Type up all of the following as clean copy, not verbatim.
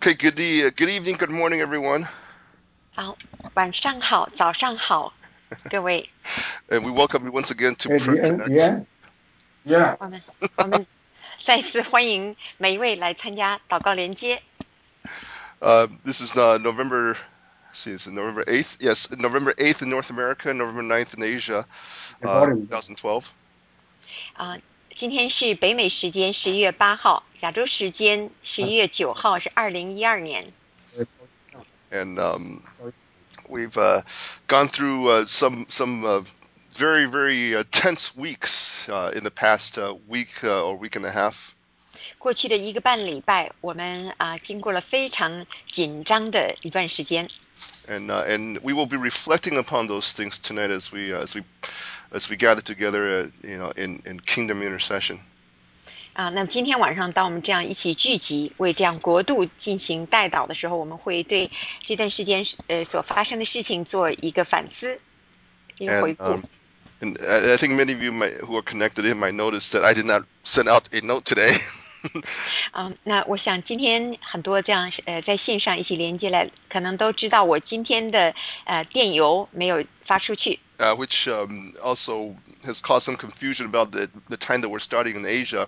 Okay, good evening, good morning, everyone. 好，晚上好，早上好，各位。 And we welcome you once again to 哎，李 Prayer 恩， Connect. 我们再次欢迎每一位来参加祷告连接。 This is November 8th. Yes, November 8th in North America, November 9th in Asia, 2012. 今天是北美时间11月8号，亚洲时间11月9号是2012年。 And we've gone through some very, very tense weeks in the past week or week and a half. 过去的1个半礼拜，我们经过了非常紧张的一段时间。 And we will be reflecting upon those things tonight as we gather together, in kingdom intercession. 那么今天晚上当我们这样一起聚集，为这样国度进行代祷的时候，我们会对这段时间所发生的事情做一个反思，一个回顾。 And I think many of you who are connected in might notice that I did not send out a note today. 那我想今天很多这样在线上一起连接来，可能都知道我今天的电邮没有发出去。 Which also has caused some confusion about the time that we're starting in Asia.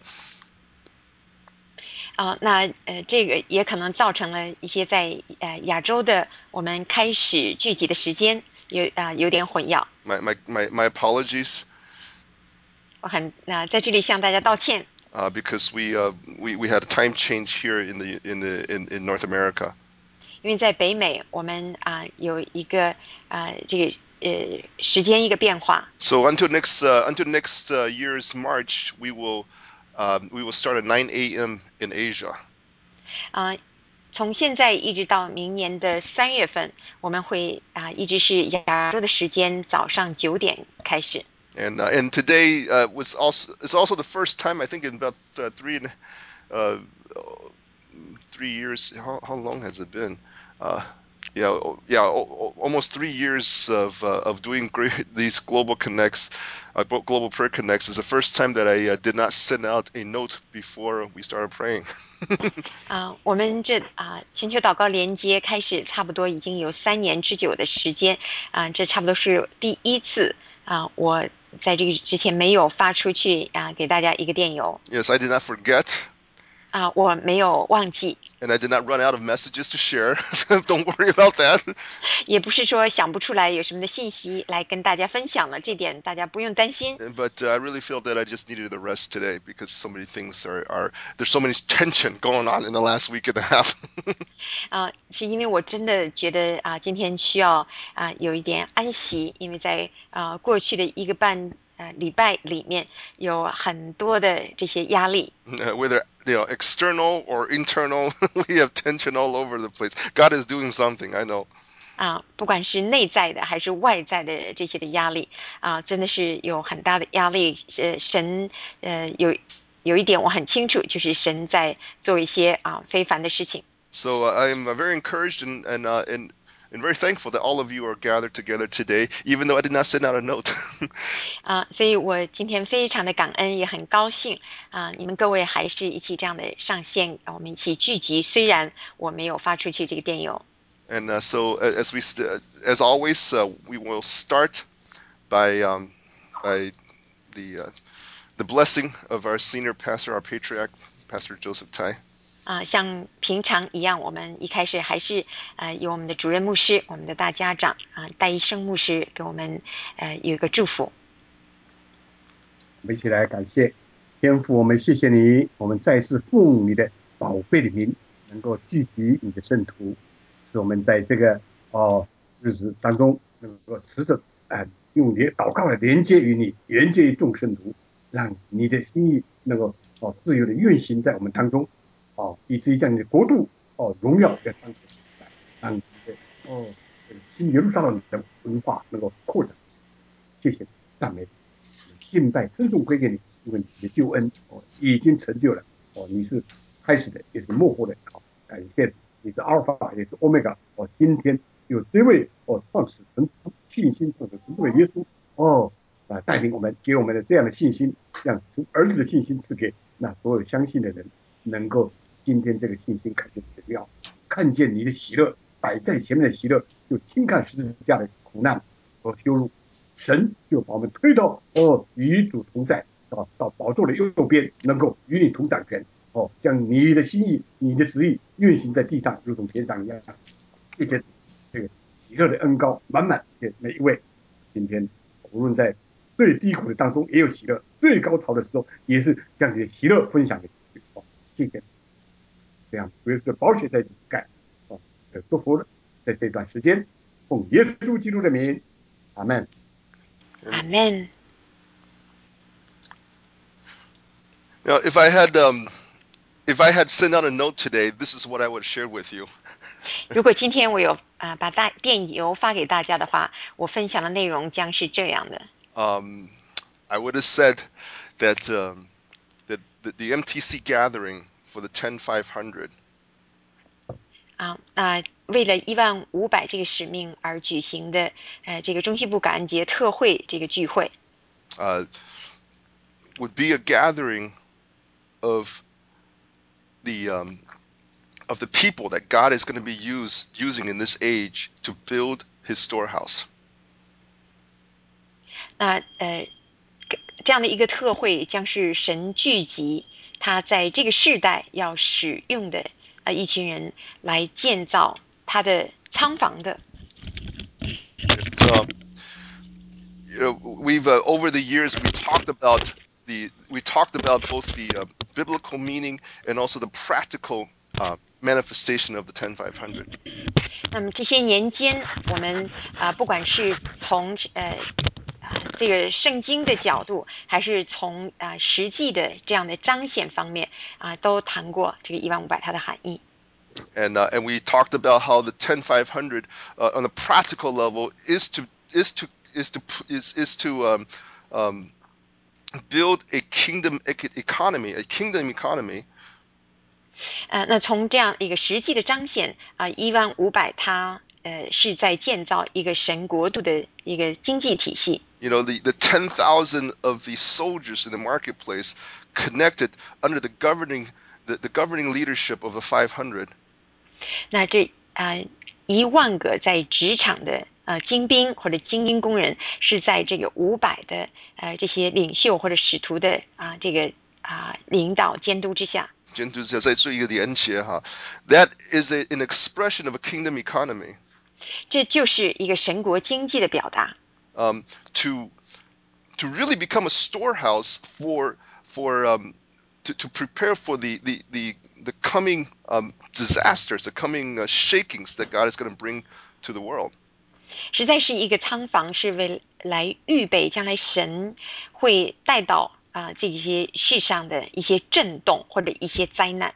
那这个也可能造成了一些在亚洲的我们开始聚集的时间有点混淆。 My apologies. 我在这里向大家道歉。 Because we had a time change here in North America. 因为在北美我们有一个这个时间一个变化。 So until next year's March, we will start at 9 a.m. in Asia. 从现在一直到明年的3月份，我们会一直是亚洲的时间早上9点开始。 And today is also the first time, I think, in about 3 years. How long has it been? Almost 3 years of doing these global connects, global prayer connects. Is the first time that I did not send out a note before we started praying. 我们这全球祷告连接开始差不多已经有3年之久的时间这差不多是第一次我在这个之前没有发出去给大家一个电邮。 Yes, I did not forget. 我没有忘记。 And I did not run out of messages to share. Don't worry about that. 也不是说想不出来有什么的信息来跟大家分享了，这点大家不用担心。 But I really feel that I just needed the rest today because so many things there's so much tension going on in the last week and a half. 是因为我真的觉得今天需要有一点安息，因为在过去的1个半礼拜里面有很多的这些压力。 Whether external or internal, we have tension all over the place. God is doing something, I know. 不管是内在的还是外在的这些的压力真的是有很大的压力。神有一点我很清楚，就是神在做一些非凡的事情。 So I'm very encouraged and very thankful that all of you are gathered together today, even though I did not send out a note. 所以我今天非常的感恩，也很高兴你们各位还是一起这样的上线，我们一起聚集，虽然我没有发出去这个电邮。 And so as always, we will start by the blessing of our senior pastor, our patriarch, Pastor Joseph Tai. 像平常一样，我们一开始还是由我们的主任牧师，我们的大家长戴一生牧师给我们有一个祝福。 我们一起来感谢天父，我们谢谢你，我们再次奉你的宝贝的名，能够聚集你的圣徒，使我们在这个日子当中能够持着用你的祷告来连接于你，连接于众圣徒，让你的心意能够自由的运行在我们当中以至于将你的国度荣耀的彰显，让你的新耶路撒冷的文化能够扩展。谢谢赞美敬拜称颂归给你，因为你的救恩已经成就了你是开始的，也是幕后的感谢你是阿尔法也是欧米伽今天有这位创始成信心创始成的耶稣带领我们，给我们的这样的信心，让儿子的信心赐给那所有相信的人，能够今天这个信心看看见你的喜乐摆在前面的喜乐，就轻看十字架的苦难和羞辱，神就把我们推到与主同在到宝座的右边，能够与你同掌权将你的心意、你的旨意运行在地上，如同天上一样。谢谢这个喜乐的恩膏满满给每一位。今天无论在最低谷的当中也有喜乐，最高潮的时候也是将你的喜乐分享给谢谢。这样主耶稣的宝血在此盖祝福在这段时间，奉耶稣基督的名，阿门。 阿门。 Now, if I had sent out a note today, this is what I would share with you. 如果今天我有把电邮发给大家的话，我分享的内容将是这样的。 I would have said that that the MTC gathering for the 10,500. 为了15000这个使命而举行的这个中西部感恩节特会这个聚会 ，would be a gathering of the people that God is going to be using in this age to build His storehouse. 这样的一个特会将是神聚集他在这个世代要使用的一群人来建造他的仓房的。 We've over the years we talked about both the biblical meaning and also the practical manifestation of the 10,500. 那么这些年间，我们不管是从这个圣经的角度，还是从实际的这样的彰显方面都谈过这个15000它的含义。 And we talked about how the 10,500 on the practical level is to build a kingdom economy. 那从这样一个实际的彰显15000它是在建造一个神国度的一个经济体系。 The 10,000 of the soldiers in the marketplace connected under the governing leadership of the 500. 那这10000个在职场的精兵或者精英工人是在这个500的这些领袖或者使徒的这个领导监督之下。 That is an expression of a kingdom economy. 这就是一个神国经济的表达。 To really become a storehouse to prepare for the coming disasters, the coming shakings that God is going to bring to the world. 实在是一个仓房，是为来预备将来神会带到这些世上的一些震动或者一些灾难。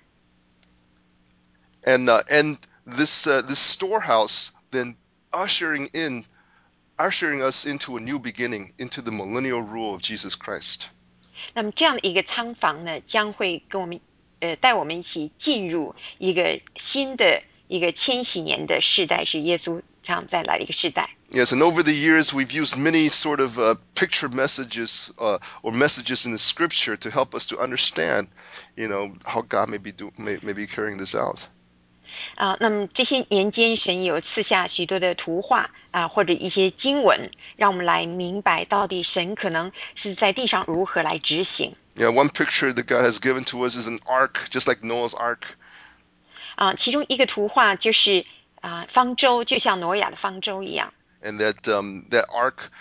And this storehouse then ushering us into a new beginning, into the millennial rule of Jesus Christ. 那么这样的一个仓房呢，将会跟我们带我们一起进入一个新的一个千禧年的世代，是耶稣这样再来的一个世代。 Yes, and over the years we've used many sort of picture messages or messages in the scripture to help us to understand, how God may be carrying this out. 那么这些年间，神有赐下许多的图画或者一些经文，让我们来明白到底神可能是在地上如何来执行。 Yeah, one picture that God has given to us is an ark, just like Noah's ark. 其中一个图画就是方舟，就像挪亚的方舟一样。 And that ark,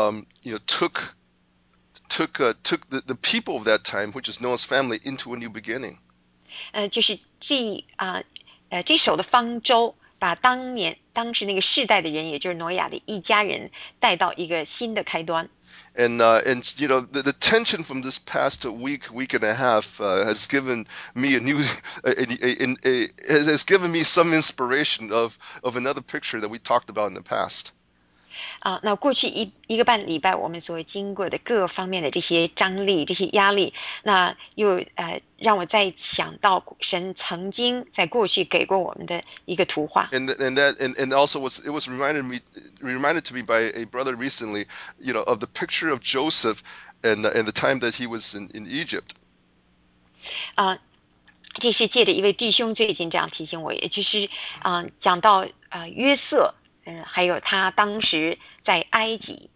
took the people of that time, which is Noah's family, into a new beginning. 就是这首的方舟把当时那个世代的人，也就是挪亚的一家人，带到一个新的开端。 And the tension from this past week and a half has given me has given me some inspiration of another picture that we talked about in the past. 那过去一个半礼拜，我们所经过的各方面的这些张力、这些压力，那又让我再想到神曾经在过去给过我们的一个图画。 And also it was reminded to me by a brother recently, of the picture of Joseph and the time that he was in Egypt. 这是借着一位弟兄最近这样提醒我，也就是讲到约瑟，还有他当时在埃及。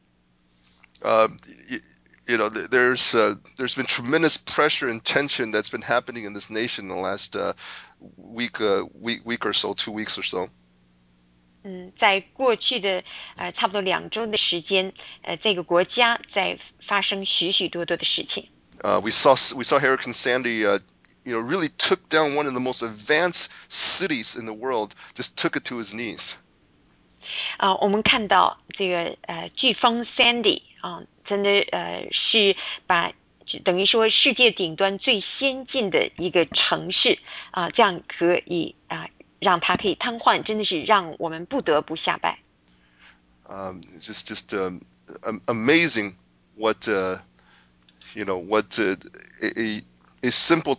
You know, there's been tremendous pressure and tension that's been happening in this nation in the last week or so, 2 weeks or so. 在过去的差不多2周的时间，这个国家在发生许许多多的事情。 We saw Hurricane Sandy, really took down one of the most advanced cities in the world, just took it to his knees. 我们看到这个飓风 Sandy 真的是把等于说世界顶端最先进的一个城市这样可以让它可以瘫痪，真的是让我们不得不下拜。 Just amazing what a simple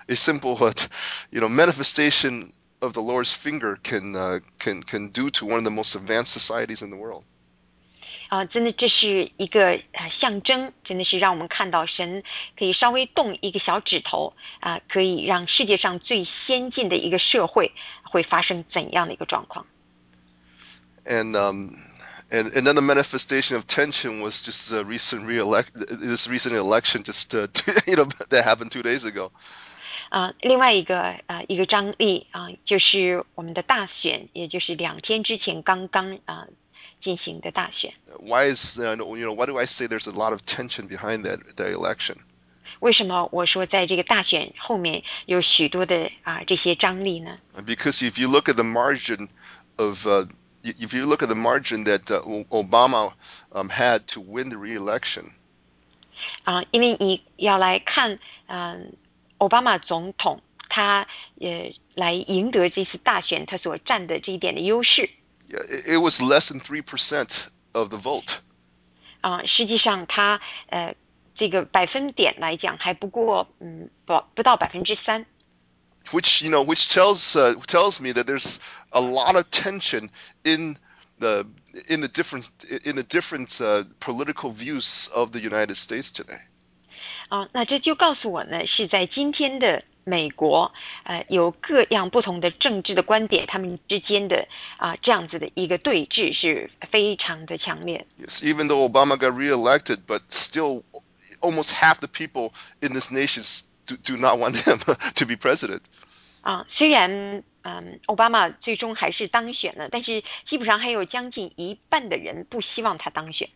manifestation of the Lord's finger can do to one of the most advanced societies in the world. 真的这是一个象征，真的是让我们看到神可以稍微动一个小指头可以让世界上最先进的一个社会会发生怎样的一个状况。 And another manifestation of tension was just this recent election, just that happened 2 days ago. 另外一个张力就是我们的大选，也就是2天之前刚刚进行的大选。 Why do I say there's a lot of tension behind the election? 为什么我说在这个大选后面有许多的这些张力呢？ Because if you look at the margin that Obama had to win the re-election. 因为你要来看奥巴马总统他来赢得这次大选他所占的这一点的优势。 It was less than 3% of the vote. 实际上他这个百分点来讲还不过不到3%。 Which tells me that there's a lot of tension in the different political views of the United States today. 那这就告诉我呢，是在今天的美国有各样不同的政治的观点，他们之间的这样子的一个对峙是非常的强烈。 Yes, even though Obama got reelected, but still almost half the people in this nation do not want him to be president. 虽然奥巴马最终还是当选了，但是基本上还有将近1半的人不希望他当选。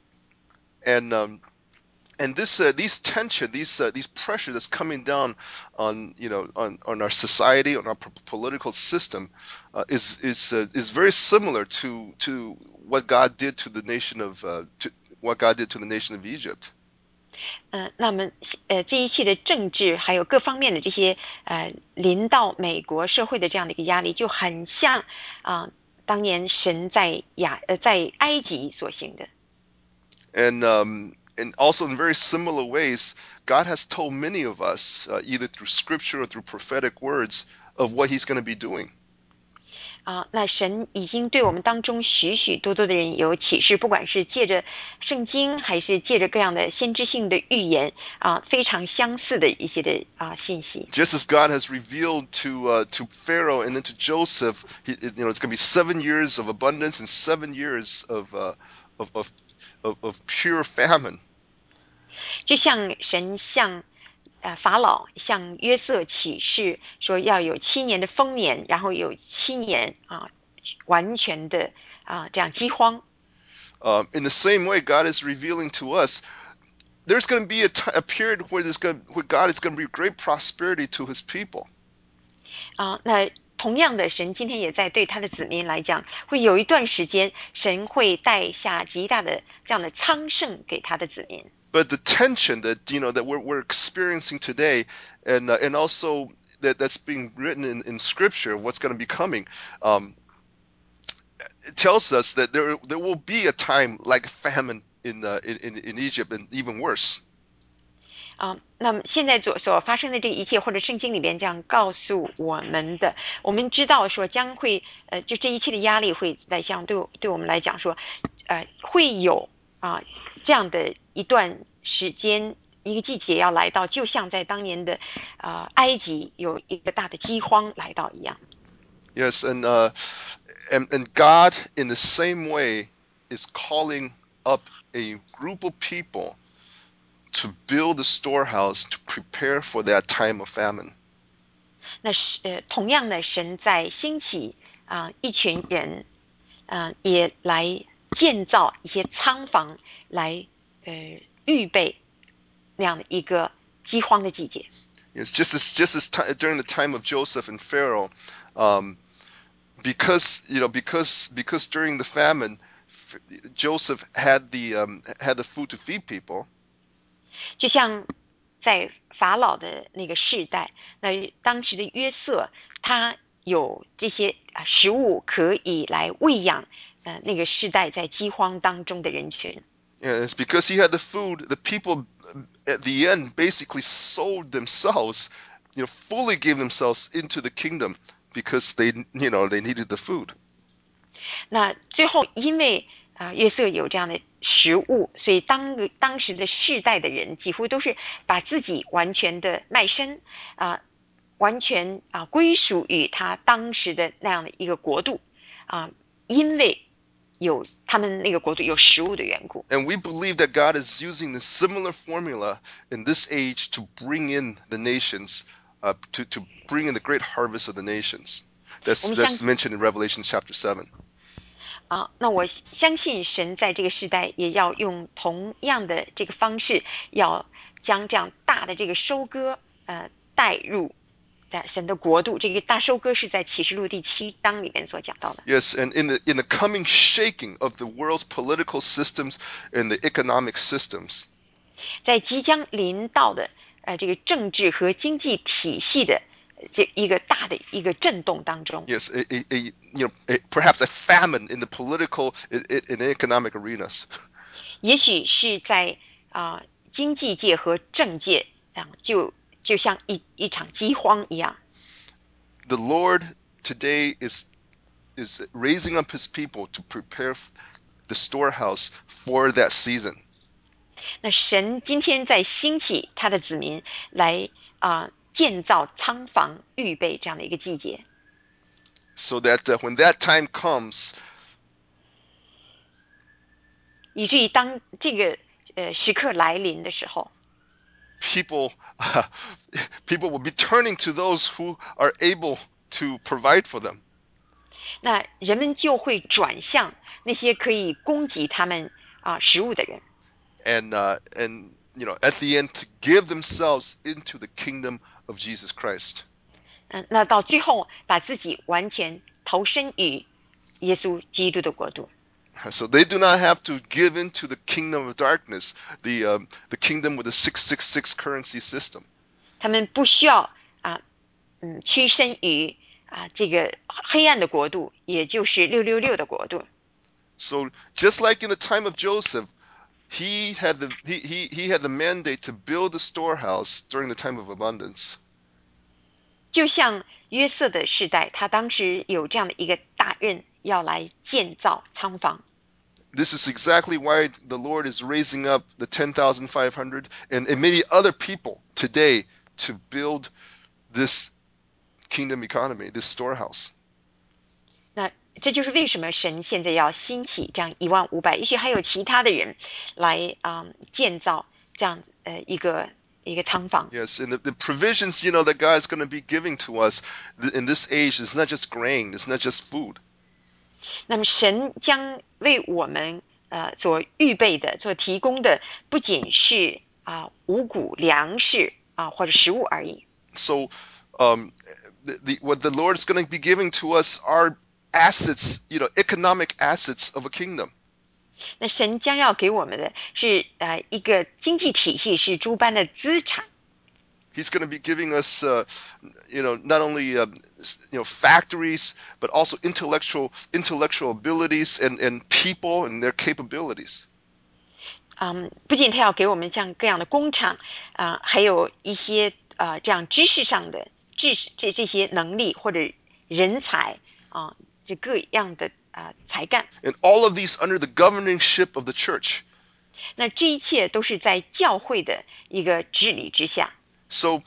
And these tension, these pressure that's coming down on our society, on our political system, is very similar to what God did to the nation of Egypt. 那么这一切的政治还有各方面的这些临到美国社会的这样的一个压力，就很像当年神在埃及所行的。 And also in very similar ways, God has told many of us, either through scripture or through prophetic words, of what he's going to be doing. 那神已经对我们当中许许多多的人有启示，不管是借着圣经还是借着各样的先知性的预言非常相似的一些的信息。 Just as God has revealed to Pharaoh and then to Joseph, it's going to be 7 years of abundance and 7 years of pure famine. 就像神向法老向约瑟启示说要有7年的丰年，然后有7年完全的这样饥荒。 In the same way, God is revealing to us there's going to be a period where God is going to bring great prosperity to his people. 那同样的，神今天也在对他的子民来讲，会有一段时间，神会带下极大的这样的昌盛给他的子民。 But the tension that we're experiencing today, and also that's being written in Scripture, what's going to be coming, it tells us that there will be a time like famine in Egypt, and even worse. 那么现在所发生的这一切，或者圣经里边这样告诉我们的，我们知道说将会就这一切的压力会在像对我们来讲说会有这样的一段时间一个季节要来到，就像在当年的埃及有一个大的饥荒来到一样。 Yes, and God in the same way is calling up a group of people to build a storehouse to prepare for that time of famine. 那同样的，神在兴起一群人也来建造一些仓房，来预备那样的一个饥荒的季节。 It's just as during the time of Joseph and Pharaoh, because during the famine, Joseph had the food to feed people. 就像在法老的那个世代，那当时的约瑟他有这些食物可以来喂养那个世代在饥荒当中的人群。 Yeah, it's because he had the food. The people at the end basically sold themselves, fully gave themselves into the kingdom because they needed the food. 那最后因为约瑟有这样的食物，所以当时的世代的人几乎都是把自己完全的卖身完全归属于他当时的那样的一个国度因为他们那个国度有食物的缘故。 And we believe that God is using the similar formula in this age to bring in the nations, to bring in the great harvest of the nations. That's mentioned in Revelation chapter 7. 那我相信神在这个时代也要用同样的这个方式，要将这样大的这个收割带入在神的国度。这个大收割是在启示录第7章里面所讲到的。 Yes, and in the coming shaking of the world's political systems and the economic systems. 在即将临到的这个政治和经济体系的这一个大的一个震动当中。 Yes, perhaps a famine in the political and economic arenas. 也许是在经济界和政界就像一场饥荒一样。 The Lord today is raising up his people to prepare the storehouse for that season. 那神今天在兴起他的子民来建造仓房，预备这样的一个季节。 So that when that time comes, 以至于当这个时刻来临的时候， people will be turning to those who are able to provide for them. 那人们就会转向那些可以供给他们食物的人。 And at the end to give themselves into the kingdom of Jesus Christ. 那到最后把自己完全投身于耶稣基督的国度。 So they do not have to give into the kingdom of darkness, the kingdom with the 666 currency system. 他们不需要屈身于这个黑暗的国度，也就是666的国度。 So just like in the time of Joseph, he had the mandate to build the storehouse during the time of abundance. 就像约瑟的时代，他当时有这样的一个大任，要来建造仓房。 This is exactly why the Lord is raising up the 10,500 and many other people today to build this kingdom economy, this storehouse. 那这就是为什么神现在要兴起这样15000，也许还有其他的人来建造这样一个仓房。 Yes, and the provisions, that God is going to be giving to us in this age is not just grain, it's not just food. 那么神将为我们所预备的、所提供的，不仅是五谷粮食或者食物而已。 So, what the Lord is going to be giving to us are assets, economic assets of a kingdom. 那神将要给我们的是一个经济体系，是诸般的资产。 He's going to be giving us, not only factories, but also intellectual abilities and people and their capabilities. 不仅他要给我们这样各样的工厂还有一些这样知识上的这些能力或者人才这各样的才干。 And all of these under the governorship of the church. 那这一切都是在教会的一个治理之下。 So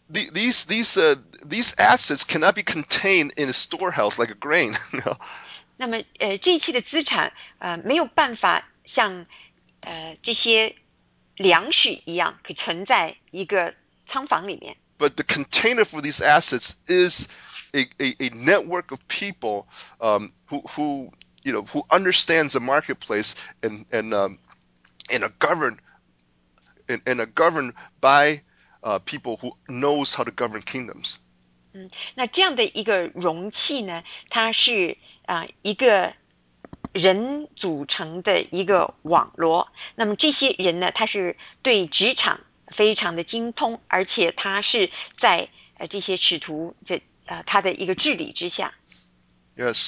these assets cannot be contained in a storehouse like a grain. 那么这一切的资产没有办法像这些粮食一样可以存在一个仓房里面。 But the container for these assets is a network of people who understands the marketplace and are governed and are governed by people who knows how to govern kingdoms. 那这样的一个容器呢，它是一个人组成的一个网络。那么这些人呢，他是对职场非常的精通，而且他是在这些使徒他的一个治理之下。 Yes,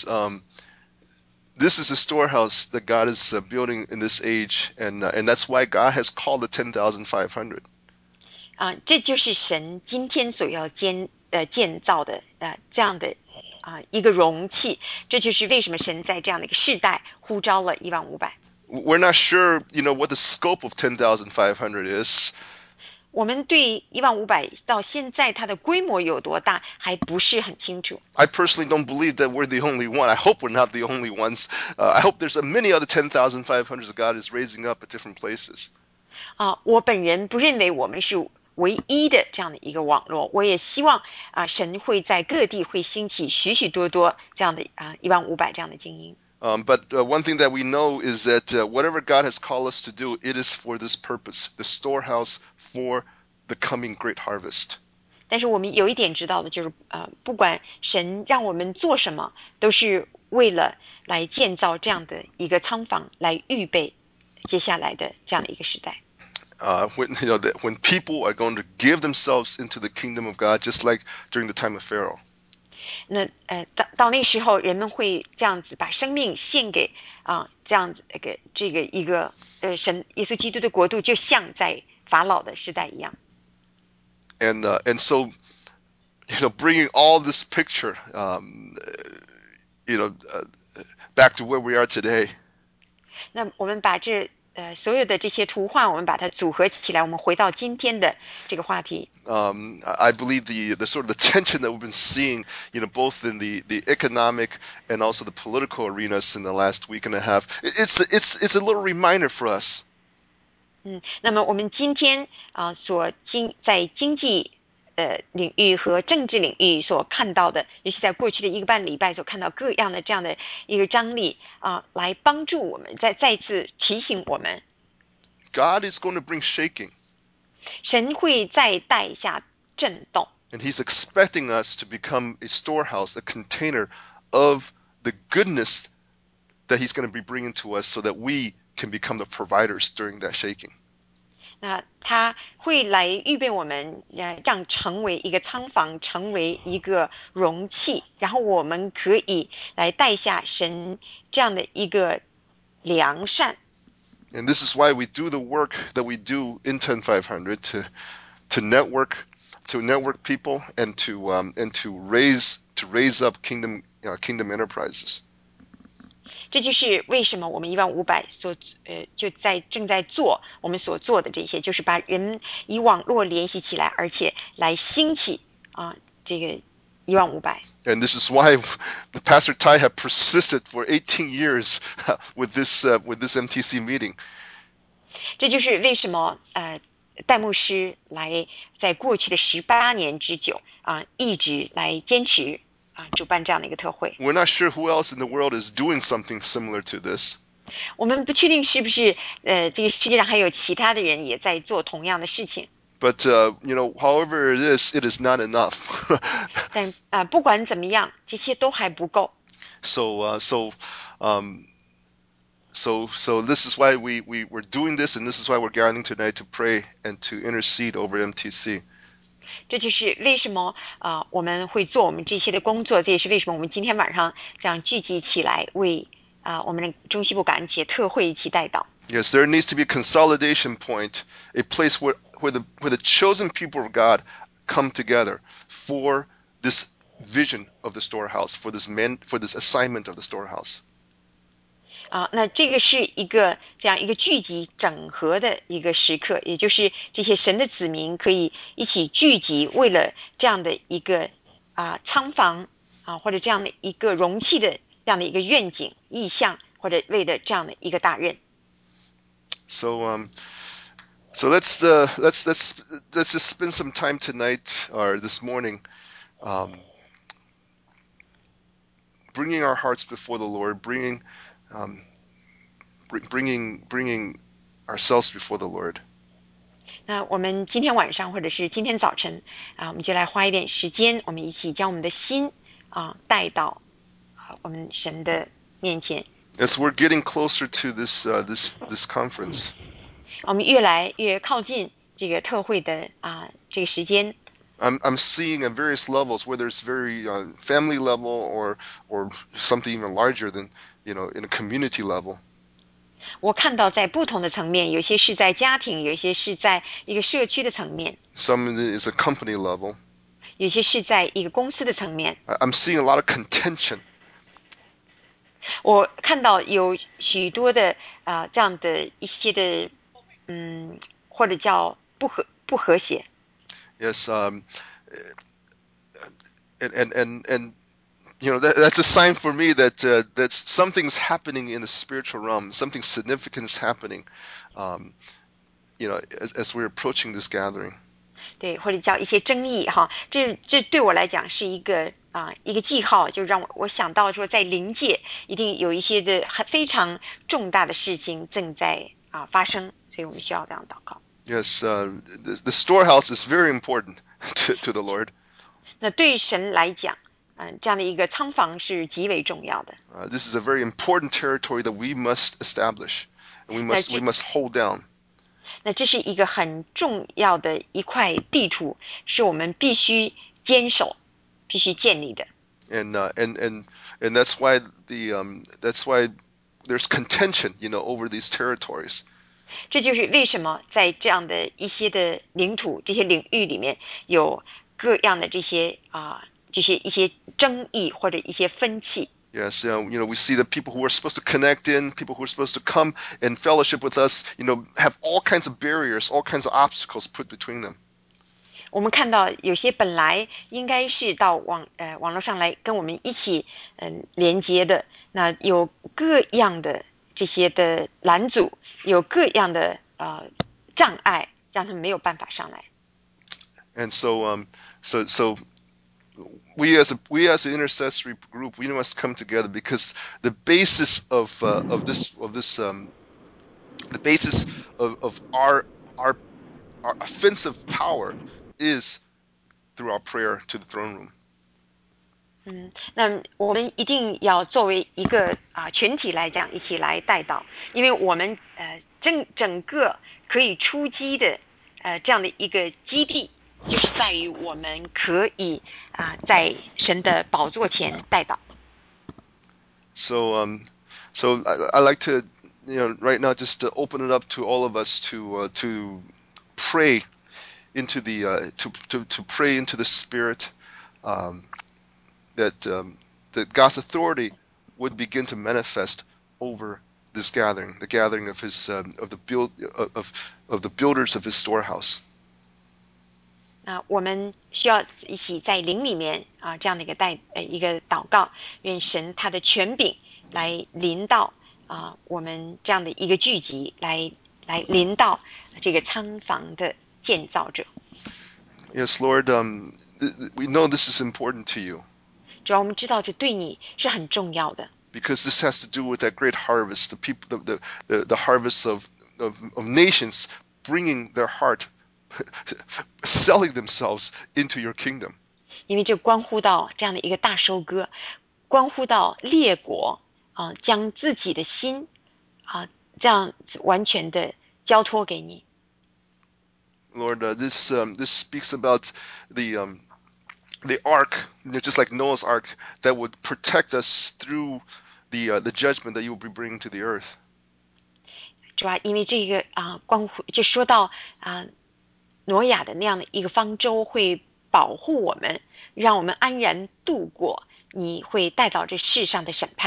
this is a storehouse that God is building in this age, and that's why God has called it 10,500. 这就是神今天所要建造的这样的一个容器。这就是为什么神在这样的一个世代呼召了15000。 We're not sure, what the scope of 10,500 is. 我们对15000到现在它的规模有多大还不是很清楚。 I personally don't believe that we're the only one. I hope we're not the only ones. I hope there's many other 10,500s that God is raising up at different places. 我本人不认为我们是唯一的这样的一个网络，我也希望神会在各地会兴起许许多多这样的15000这样的精英。 But one thing that we know is that whatever God has called us to do, it is for this purpose, the storehouse for the coming great harvest. 但是我们有一点知道的就是，不管神让我们做什么，都是为了来建造这样的一个仓房，来预备接下来的这样的一个时代。 When people are going to give themselves into the kingdom of God, just like during the time of Pharaoh. 那到那时候，人们会这样子把生命献给这样子一个神耶稣基督的国度，就像在法老的时代一样。 And so, bringing all this picture, back to where we are today. 那我们把所有的这些图画，我们把它组合起来，我们回到今天的这个话题。 I believe the sort of the tension that we've been seeing, both in the economic and also the political arenas in the last week and a half, it's a little reminder for us. 那么我们今天在经济领域和政治领域所看到的，尤其在过去的1个半礼拜所看到各样的这样的一个张力来帮助我们，再次提醒我们 God is going to bring shaking. 神会再带下震动。 And he's expecting us to become a storehouse, a container of the goodness that he's going to be bringing to us so that we can become the providers during that shaking. 那他会来预备我们让成为一个仓房，成为一个容器，然后我们可以来带下神这样的一个良善。 And this is why we do the work that we do in 10,500 to network people and to raise up kingdom enterprises. 这就是为什么我们15000正在做我们所做的这些，就是把人以网络联系起来，而且来兴起这个15000。 And this is why the Pastor Tai have persisted for 18 years with this MTC meeting. 这就是为什么戴牧师来在过去的18年之久一直来坚持主办这样的一个特会。 We're not sure who else in the world is doing something similar to this. 我们不确定是不是这个世界上还有其他的人也在做同样的事情。 But however it is not enough. 但不管怎么样，这些都还不够。 So this is why we're doing this, and this is why we're gathering tonight to pray and to intercede over MTC. 这就是为什么我们会做我们这些的工作，这也是为什么我们今天晚上这样聚集起来为我们的中西部感恩节特会一起代祷。 Yes, there needs to be a consolidation point, a place where the chosen people of God come together for this vision of the storehouse, for this assignment of the storehouse. 那这个是一个这样一个聚集整合的一个时刻，也就是这些神的子民可以一起聚集，为了这样的一个仓房或者这样的一个容器的这样的一个愿景意向，或者为了这样的一个大任。 So let's just spend some time tonight or this morning, bringing our hearts before the Lord, bringing ourselves before the Lord. 那我们今天晚上或者是今天早晨我们就来花一点时间，我们一起将我们的心带到我们神的面前。 As we're getting closer to this conference, 我们越来越靠近这个特会的这个时间。 I'm seeing at various levels, whether it's very family level or something even larger than in a community level. 我看到在不同的层面，有些是在家庭，有些是在一个社区的层面。 Some is a company level. 有些是在一个公司的层面。 I'm seeing a lot of contention. 我看到有许多的这样的一些的或者叫不和谐。 Yes, and that's a sign for me that something's happening in the spiritual realm. Something significant is happening, as we're approaching this gathering. 对，或者叫一些争议这对我来讲是一个一个记号，就让我想到说，在灵界一定有一些的非常重大的事情正在发生，所以我们需要这样祷告。 Yes, the storehouse is very important to the Lord. 那对于神来讲，这样的一个仓房是极为重要的。 This is a very important territory that we must establish, and we must hold down. 那这是一个很重要的一块地图，是我们必须坚守、必须建立的。 And that's why that's why there's contention, over these territories. 这就是为什么在这样的一些的领土、这些领域里面有各样的这些一些争议或者一些分歧。 Yes, we see the people who are supposed to connect in, people who are supposed to come and fellowship with us, have all kinds of barriers, all kinds of obstacles put between them. 我们看到有些本来应该是到网络上来跟我们一起连接的，那有各样的这些的拦阻，有各样的障碍，让他们没有办法上来。 And so we as an intercessory group, we must come together because the basis of our offensive power is through our prayer to the throne room. 那我们一定要作为一个群体来讲，一起来带祷，因为我们整个可以出击的这样的一个基地，就是在于我们可以在神的宝座前带祷。 So I like to right now just to open it up to all of us to pray into the to pray into the Spirit, that God's authority would begin to manifest over this gathering, the gathering of his of the builders of his storehouse. 我们需要一起在灵里面这样的一个祷告，愿神他的权柄来临到我们这样的一个聚集，来临到这个仓房的建造者。 Yes, Lord, we know this is important to you. 主要我们知道这对你是很重要的。 Because this has to do with that great harvest, the people, the harvest of nations bringing their heart, selling themselves into your kingdom. 因为这关乎到这样的一个大收割，关乎到列国将自己的心这样完全的交托给你。 Lord, this speaks about the ark, just like Noah's ark, that would protect us through the judgment that you will be bringing to the earth. 主要因为这个关乎就说到挪亚的那样的一个方舟会保护我们，让我们安然度过你会带到这世上的审判。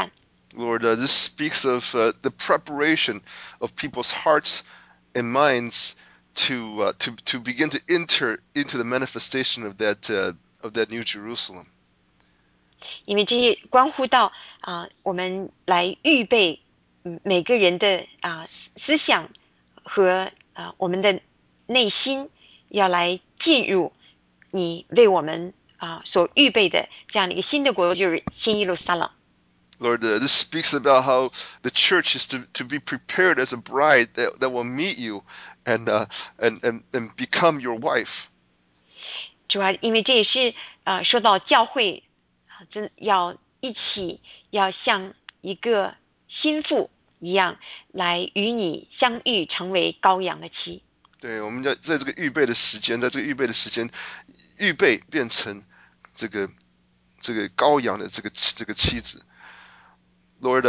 Lord, this speaks of the preparation of people's hearts and minds to begin to enter into the manifestation of that New Jerusalem. 因为这些关乎到我们来预备每个人的思想和我们的内心，要来进入你为我们所预备的这样的一个新的国度，就是新耶路撒冷。 Lord, this speaks about how the church is to be prepared as a bride that will meet you and become your wife. 主要因为这也是说到教会真要一起要像一个心腹一样来与你相遇，成为羔羊的妻。 对，我们在这个预备的时间，预备变成这个羔羊的这个妻子。Lord,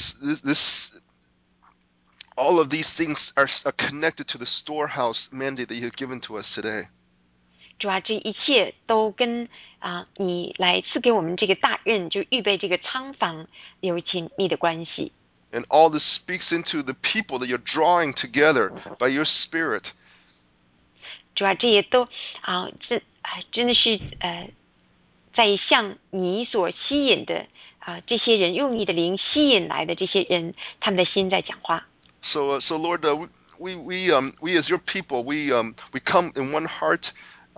all of these things are connected to the storehouse mandate that you have given to us today. 主要这一切都跟你来赐给我们这个大任，就预备这个仓房有紧密的关系。 And all this speaks into the people that you're drawing together by your Spirit. 主要这也都真的是在向你所吸引的这些人，用你的灵吸引来的这些人，他们的心在讲话。 So Lord, we as your people, we come in one heart,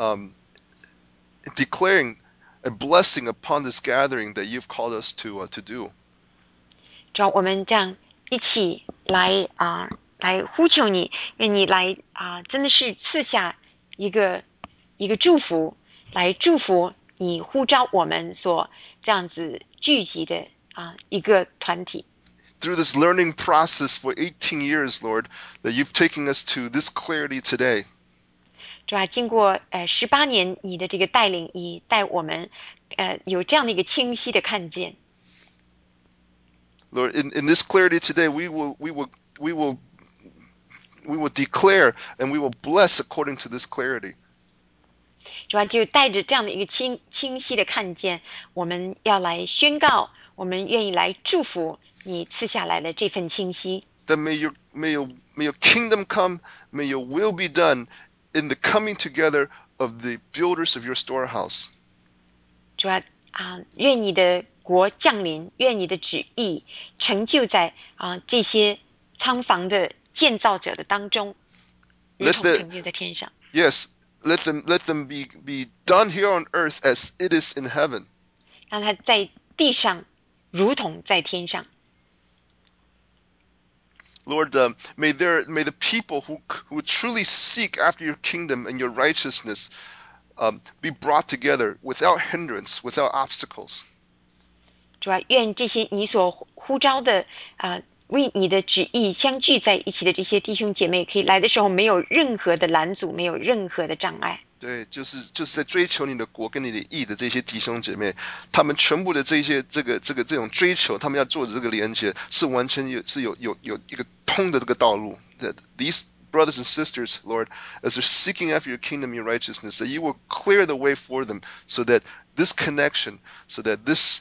declaring a blessing upon this gathering that you've called us to do. 主要我们这样一起来来呼求你，愿你来真的是赐下一个祝福，来祝福你呼召我们所这样子聚集的一个团体。 Through this learning process for 18 years, Lord, that you've taken us to this clarity today. 主要经过18年你的这个带领，你带我们有这样的一个清晰的看见。 Lord, in this clarity today, we will declare and we will bless according to this clarity. 主要就带着这样的一个清晰的看见，我们要来宣告，我们愿意来祝福你赐下来的这份清晰。 That may your kingdom come, may your will be done in the coming together of the builders of your storehouse. 主要愿你的国降临，愿你的旨意成就在这些仓房的建造者的当中，如同成就在天上。 Yes, let them be done here on earth as it is in heaven. 让它在地上如同在天上。 Lord, may the people who truly seek after your kingdom and your righteousness be brought together without hindrance, without obstacles. 主要愿这些你所呼召的为你的旨意相聚在一起的这些弟兄姐妹，可以来的时候没有任何的拦阻，没有任何的障碍。 对，就是在追求你的国跟你的义的这些弟兄姐妹，他们全部的这种追求，他们要做的这个连接，是完全有一个通的这个道路。That these brothers and sisters, Lord, as they're seeking after your kingdom, your righteousness, that you will clear the way for them, so that this connection, so that this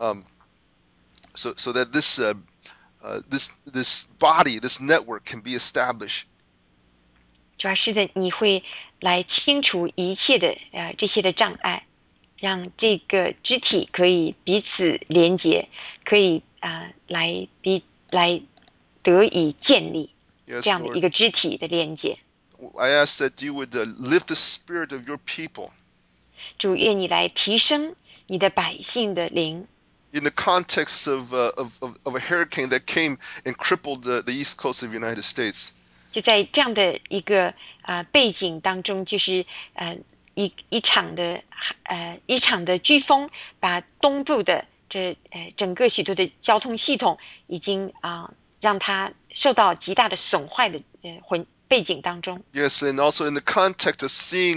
this body, this network can be established. 主要是的，你会来清除一切的这些的障碍，让这个肢体可以彼此连结，可以来得以建立这样的一个肢体的连结。 I ask that you would lift the spirit of your people. 主愿你来提升你的百姓的灵。 In the context of a hurricane that came and crippled the east coast of the United States. 就在这样的一个背景当中，就是一场的飓风，把东部的整个许多的交通系统已经让它受到极大的损坏的背景当中。 Yes, and also in the context of seeing,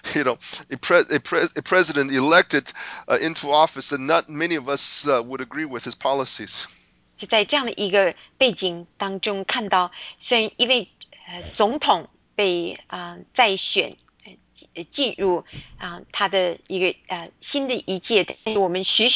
a president elected into office, and not many of us would agree with his policies. 就在这样的一个背景当中，看到虽然一位总统被再选进入他的一个新的一届，但是我们许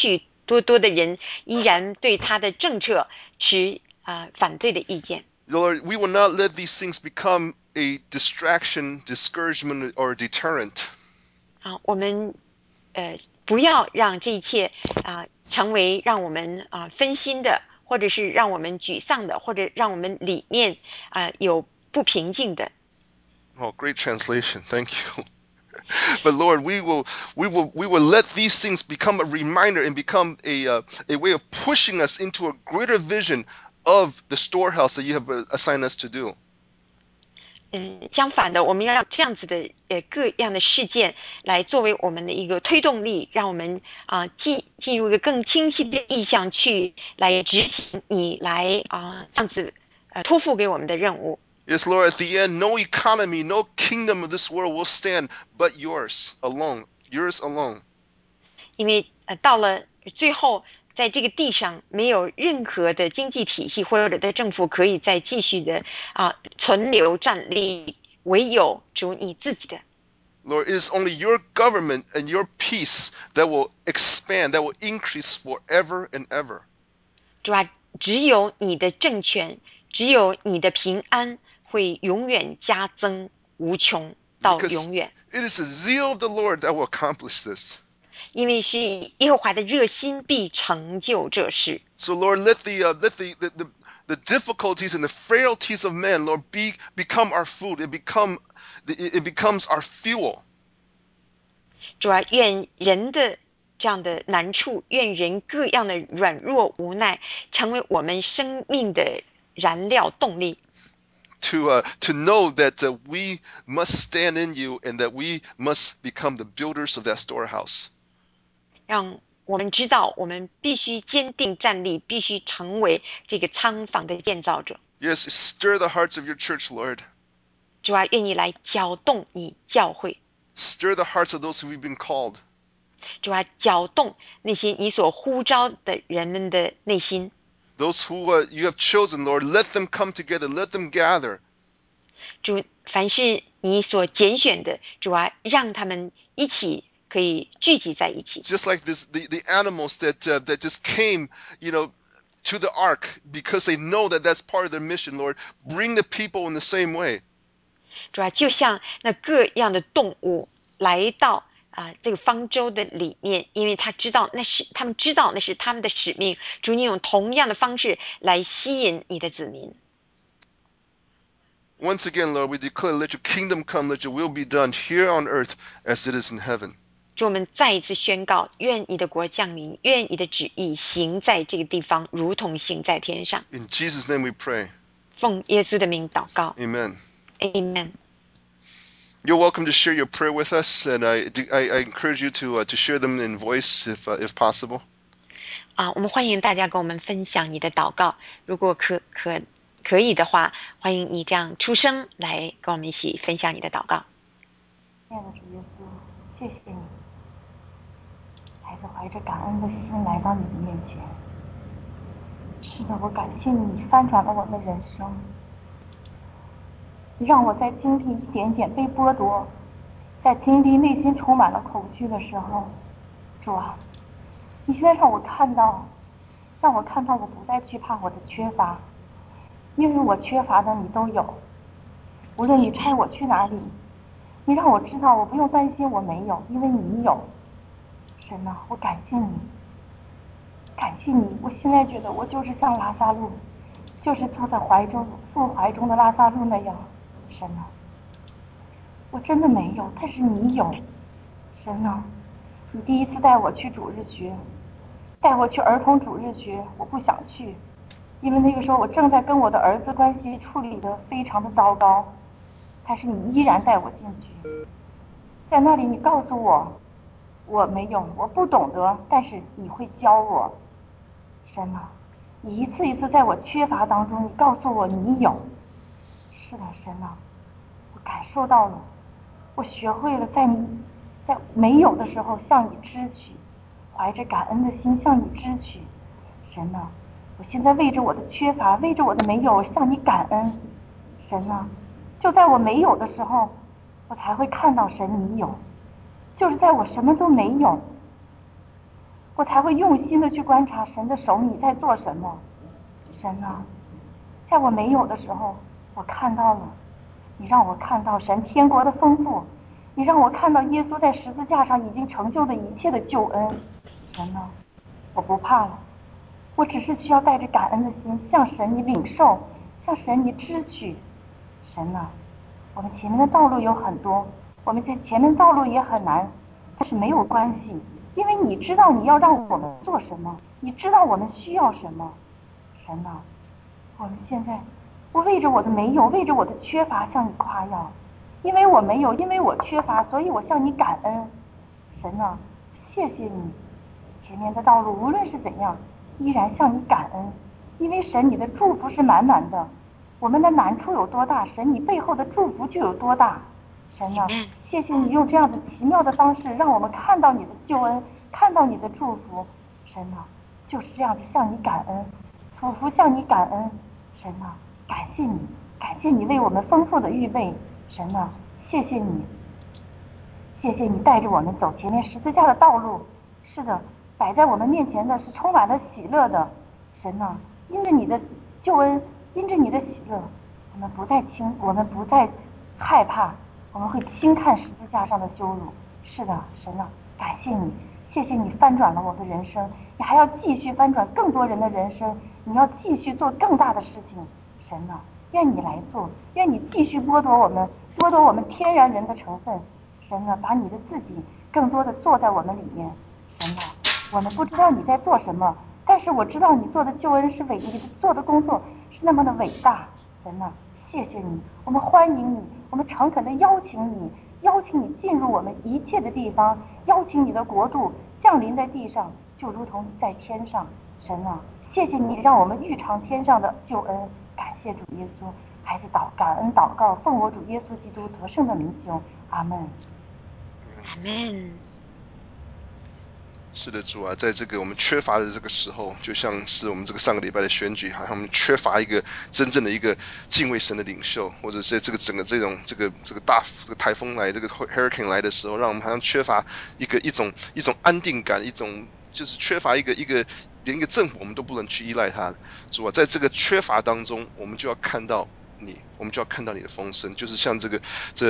多的人依然对他的政策持反对的意见。 Lord, we will not let these things become a distraction, discouragement, or deterrent. 我们不要让这一切成为让我们分心的，或者是让我们沮丧的，或者让我们里面有不平静的。 Oh, great translation. Thank you. But Lord, we will let these things become a reminder and become a way of pushing us into a greater vision of the storehouse that you have assigned us to do. 相反的，我们要让这样子的各样的事件来作为我们的一个推动力，让我们进入一个更清晰的意向去来执行你来这样子托付给我们的任务。 Yes, Lord, at the end, no economy, no kingdom of this world will stand but yours alone. Yours alone. 因为到了最后，在这个地上没有任何的经济体系或者的政府可以再继续的存留站立，唯有主你自己的。 Lord, it is only your government and your peace that will expand, that will increase forever and ever. 主啊，只有你的政权，只有你的平安会永远加增无穷到永远。 It is the zeal of the Lord that will accomplish this. 因为是耶和华的热心必成就这事。 So Lord, let the difficulties and the frailties of men, Lord, become our food. It becomes our fuel. 主啊，愿人的这样的难处，愿人各样的软弱无奈，成为我们生命的燃料动力。 To know that we must stand in you and that we must become the builders of that storehouse. 让我们知道，我们必须坚定站立，必须成为这个仓房的建造者。 Yes, stir the hearts of your church, Lord. 主啊，愿你来搅动你教会。 Stir the hearts of those who have been called. 主啊，搅动那些你所呼召的人们的内心。 Those who you have chosen, Lord, let them come together, let them gather. 主，凡是你所拣选的，主啊，让他们一起可以聚集在一起。 Just like the animals that just came, to the ark because they know that that's part of their mission, Lord. Bring the people in the same way. 主啊，就像那各样的动物来到这个方舟的里面，因为他们知道那是他们的使命。主，你用同样的方式来吸引你的子民。 Once again, Lord, we declare, let your kingdom come, let your will be done here on earth as it is in heaven. 主，我们再一次宣告，愿你的国降临，愿你的旨意行在这个地方，如同行在天上。 In Jesus' name we pray. 奉耶稣的名祷告。 Amen. Amen. You're welcome to share your prayer with us, and I encourage you to share them in voice if possible. 我们欢迎大家跟我们分享你的祷告，如果可以的话，欢迎你这样出声来跟我们一起分享你的祷告。 亲爱的主耶稣，谢谢你，孩子怀着感恩的心来到你的面前。是的，我感谢你，你翻转了我的人生，你让我在经历一点点被剥夺，在经历内心充满了恐惧的时候，主啊，你现在让我看到我不再惧怕我的缺乏，因为我缺乏的你都有。无论你差我去哪里，你让我知道我不用担心我没有，因为你有。神啊，我感谢你，感谢你。我现在觉得我就是像拉撒路，就是坐在父怀中的拉撒路那样。神啊，我真的没有，但是你有。神啊，你第一次带我去主日学，带我去儿童主日学，我不想去，因为那个时候我正在跟我的儿子关系处理得非常的糟糕，但是你依然带我进去。在那里你告诉我，我没有，我不懂得，但是你会教我。神啊，你一次一次在我缺乏当中，你告诉我你有。是的，神啊，我感受到了，我学会了在没有的时候向你支取，怀着感恩的心向你支取。神啊，我现在为着我的缺乏，为着我的没有向你感恩。神啊，就在我没有的时候，我才会看到神你有，就是在我什么都没有， 我才会用心的去观察神的手你在做什么。神啊，在我没有的时候，我看到了，你让我看到神天国的丰富，你让我看到耶稣在十字架上已经成就的一切的救恩。神啊，我不怕了，我只是需要带着感恩的心向神你领受，向神你支取。神啊，我们前面的道路有很多，我们在前面道路也很难，但是没有关系，因为你知道你要让我们做什么，你知道我们需要什么。神啊，我们现在，我为着我的没有，为着我的缺乏向你夸耀，因为我没有，因为我缺乏，所以我向你感恩。神啊，谢谢你，前面的道路无论是怎样，依然向你感恩，因为神你的祝福是满满的，我们的难处有多大，神你背后的祝福就有多大。神啊，谢谢你用这样的奇妙的方式让我们看到你的救恩，看到你的祝福。神啊，就是这样的向你感恩，俯伏向你感恩。神啊，感谢你，感谢你为我们丰富的预备。神啊，谢谢你，谢谢你带着我们走前面十字架的道路。是的，摆在我们面前的是充满了喜乐的。神啊，因着你的救恩，因着你的喜乐，我们不再害怕，我们会轻看十字架上的羞辱。是的，神啊，感谢你，谢谢你翻转了我的人生，你还要继续翻转更多人的人生，你要继续做更大的事情。神啊，愿你来做，愿你继续剥夺我们天然人的成分。神啊，把你的自己更多的做在我们里面。神啊，我们不知道你在做什么，但是我知道你做的救恩是你做的工作是那么的伟大。神啊，谢谢你，我们欢迎你，我们诚恳的邀请你进入我们一切的地方，邀请你的国度降临在地上，就如同在天上。神啊，谢谢你让我们预尝天上的救恩。感谢主耶稣，孩子感恩祷告，奉我主耶稣基督得胜的名求，阿门。 阿门。 是的，主啊，在这个我们缺乏的这个时候，就像是我们这个上个礼拜的选举，好像我们缺乏一个真正的一个敬畏神的领袖，或者是这个整个这种这个台风来，这个 hurricane 来的时候，让我们好像缺乏一种安定感，一种就是缺乏一个连一个政府我们都不能去依赖它。主啊，在这个缺乏当中，我们就要看到我们就要看到你的丰盛，就是像这个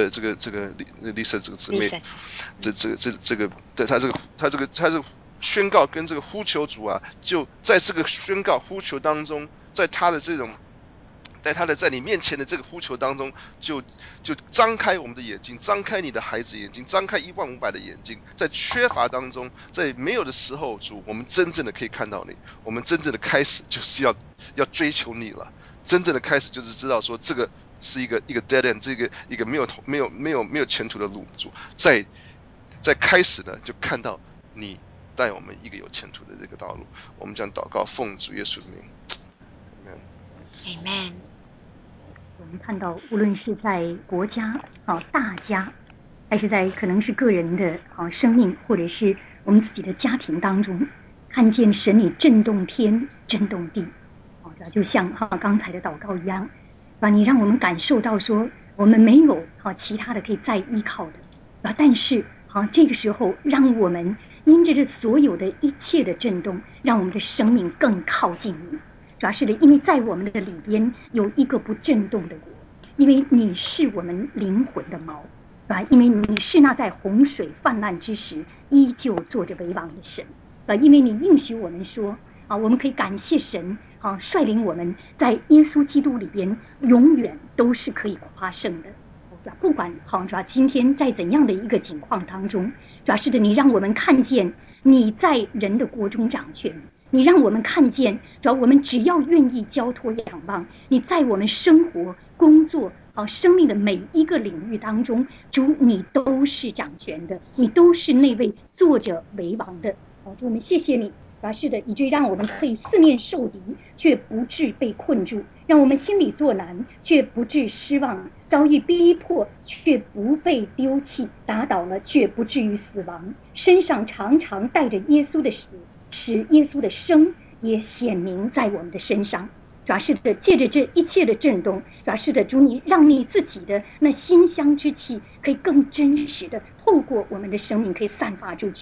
Lisa 这个姊妹，对他这个宣告跟这个呼求主啊，就在这个宣告呼求当中，在他的在你面前的这个呼求当中，就张开我们的眼睛，张开你的孩子眼睛，张开15000的眼睛，在缺乏当中，在没有的时候，主，我们真正的可以看到你，我们真正的开始就是要追求你了，真正的开始就是知道说这个是一个 dead end， 这个一个没有前途的路，主，在开始呢就看到你带我们一个有前途的这个道路。我们将祷告奉主耶稣的名 ，Amen。 Amen。 我们看到，无论是在国家大家，还是在可能是个人的生命，或者是我们自己的家庭当中，看见神你震动天、震动地，就像刚才的祷告一样，你让我们感受到说，我们没有其他的可以再依靠的，但是这个时候，让我们因着这所有的一切的震动，让我们的生命更靠近你。主要是的，因为在我们的里边有一个不震动的国，因为你是我们灵魂的锚，因为你是那在洪水泛滥之时依旧坐着为王的神，因为你应许我们说我们可以感谢神率领我们在耶稣基督里边永远都是可以夸胜的。不管主要今天在怎样的一个境况当中，主要是的，你让我们看见你在人的国中掌权，你让我们看见，主要我们只要愿意交托仰望，你在我们生活、工作、生命的每一个领域当中，主你都是掌权的，你都是那位坐着为王的。主我们谢谢你。是的，以至于让我们可以四面受敌，却不致被困住；让我们心里作难，却不致失望；遭遇逼迫，却不被丢弃；打倒了，却不至于死亡。身上常常带着耶稣的死，使耶稣的生也显明在我们的身上。主要是的，借着这一切的震动，主要是的，主你让你自己的那馨香之气可以更真实的透过我们的生命可以散发出去，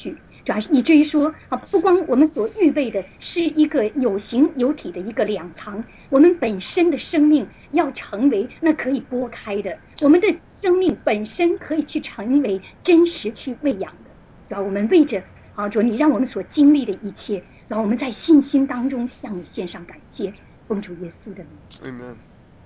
主要是以至于说不光我们所预备的是一个有形有体的一个两堂，我们本身的生命要成为那可以拨开的，我们的生命本身可以去成为真实去喂养的。主要我们为着主你让我们所经历的一切，然后我们在信心当中向你献上感谢，奉主耶稣的名。 Amen。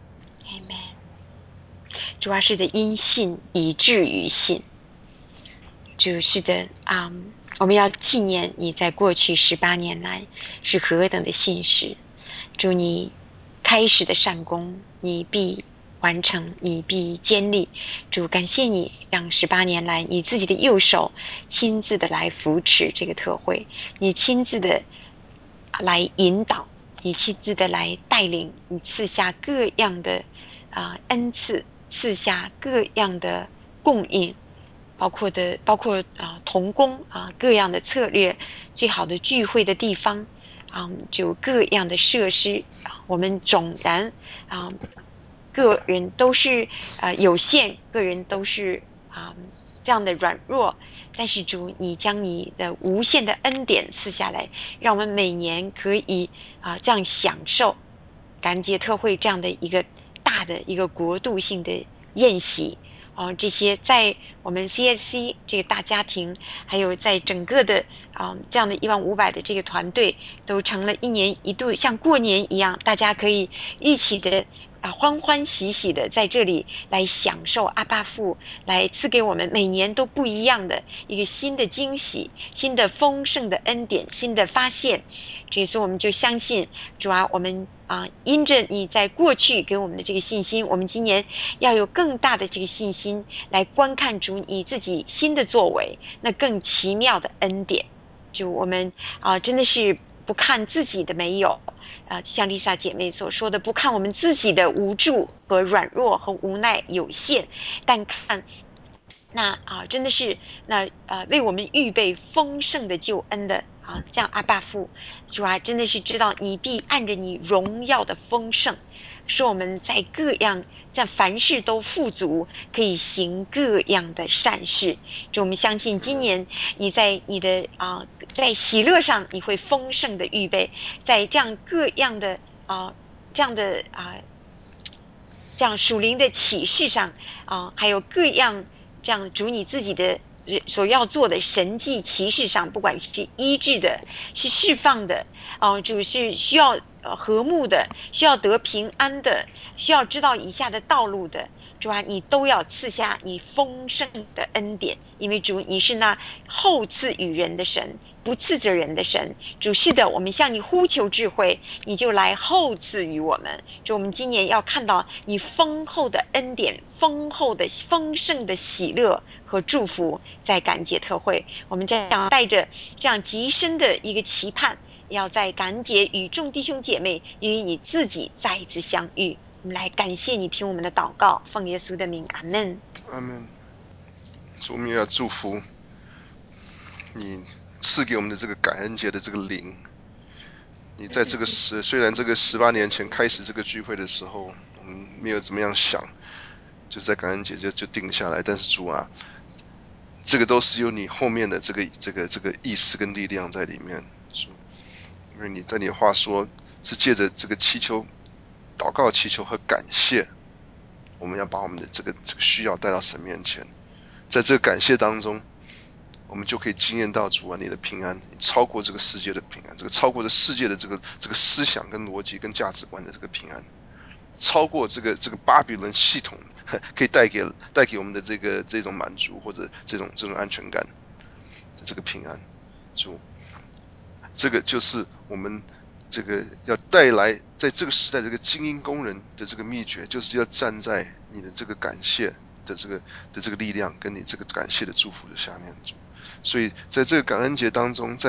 Amen。主要是的，因信以至于信。主是的，我们要纪念你在过去18年来是何等的信实。主，你开始的善功，你必完成，你必坚立。主，感谢你让18年来你自己的右手亲自的来扶持这个特会，你亲自的来引导，你亲自的来带领，你赐下各样的恩赐，赐下各样的供应，包括同工各样的策略，最好的聚会的地方就各样的设施我们总然个人都是有限，个人都是这样的软弱，但是主，你将你的无限的恩典赐下来，让我们每年可以这样享受感恩节特会这样的一个大的一个国度性的宴席这些在我们 CSC 这个大家庭，还有在整个的这样的15000的这个团队，都成了一年一度像过年一样，大家可以一起的欢欢喜喜的在这里来享受阿爸父来赐给我们每年都不一样的一个新的惊喜，新的丰盛的恩典，新的发现。这次我们就相信主我们因着你在过去给我们的这个信心，我们今年要有更大的这个信心来观看主你自己新的作为，那更奇妙的恩典。就我们真的是不看自己的没有像丽莎姐妹所说的，不看我们自己的无助和软弱和无奈有限，但看那真的是那为我们预备丰盛的救恩的像阿爸父主真的是知道你必按着你荣耀的丰盛，使我们在各样在凡事都富足，可以行各样的善事。就我们相信今年你在你的在喜乐上你会丰盛的预备，在这样各样的这样的这样属灵的启示上还有各样这样主你自己的所要做的神迹奇事上，不管是医治的，是释放的就是需要和睦的，需要得平安的，需要知道以下的道路的，主你都要赐下你丰盛的恩典，因为主你是那厚赐与人的神，不赐着人的神。主是的，我们向你呼求智慧，你就来厚赐于我们。主，我们今年要看到你丰厚的恩典，丰厚的丰盛的喜乐和祝福，在感恩节特会，我们在带着这样极深的一个期盼，要在感恩节与众弟兄姐妹与你自己再一次相遇。我们来感谢你听我们的祷告，奉耶稣的名，阿们。 阿们。我们也要祝福你赐给我们的这个感恩节的这个灵。你在这个虽然这个18年前开始这个聚会的时候，我们没有怎么样想，就在感恩节就定下来，但是主这个都是有你后面的这个意思跟力量在里面。因为你在你的话说是借着这个祈求、祷告、祈求和感谢，我们要把我们的这个需要带到神面前，在这个感谢当中，我们就可以经验到主你的平安，你超过这个世界的平安，这个超过这世界的这个思想跟逻辑跟价值观的这个平安，超过这个巴比伦系统可以带给我们的这种满足或者这种安全感的这个平安。主，这个就是我们这个要带来在这个时代这个精英工人的这个秘诀，就是要站在你的这个感谢的这个力量跟你这个感谢的祝福的下面。所以在这个感恩节当中，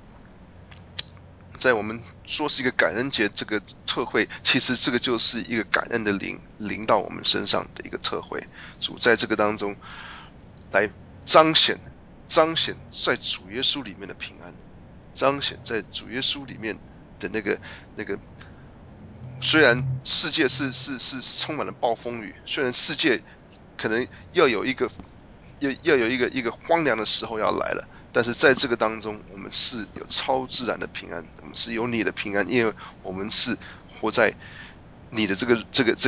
在我们说是一个感恩节这个特会，其实这个就是一个感恩的临到我们身上的一个特会。主在这个当中来彰显在主耶稣里面的平安，彰显在主耶稣里面的那个虽然世界是充满了暴风雨，虽然世界可能要有一个荒凉的时候要来了， 但是在这个当中，我们是有超自然的平安，我们是有你的平安，因为我们是活在你的这个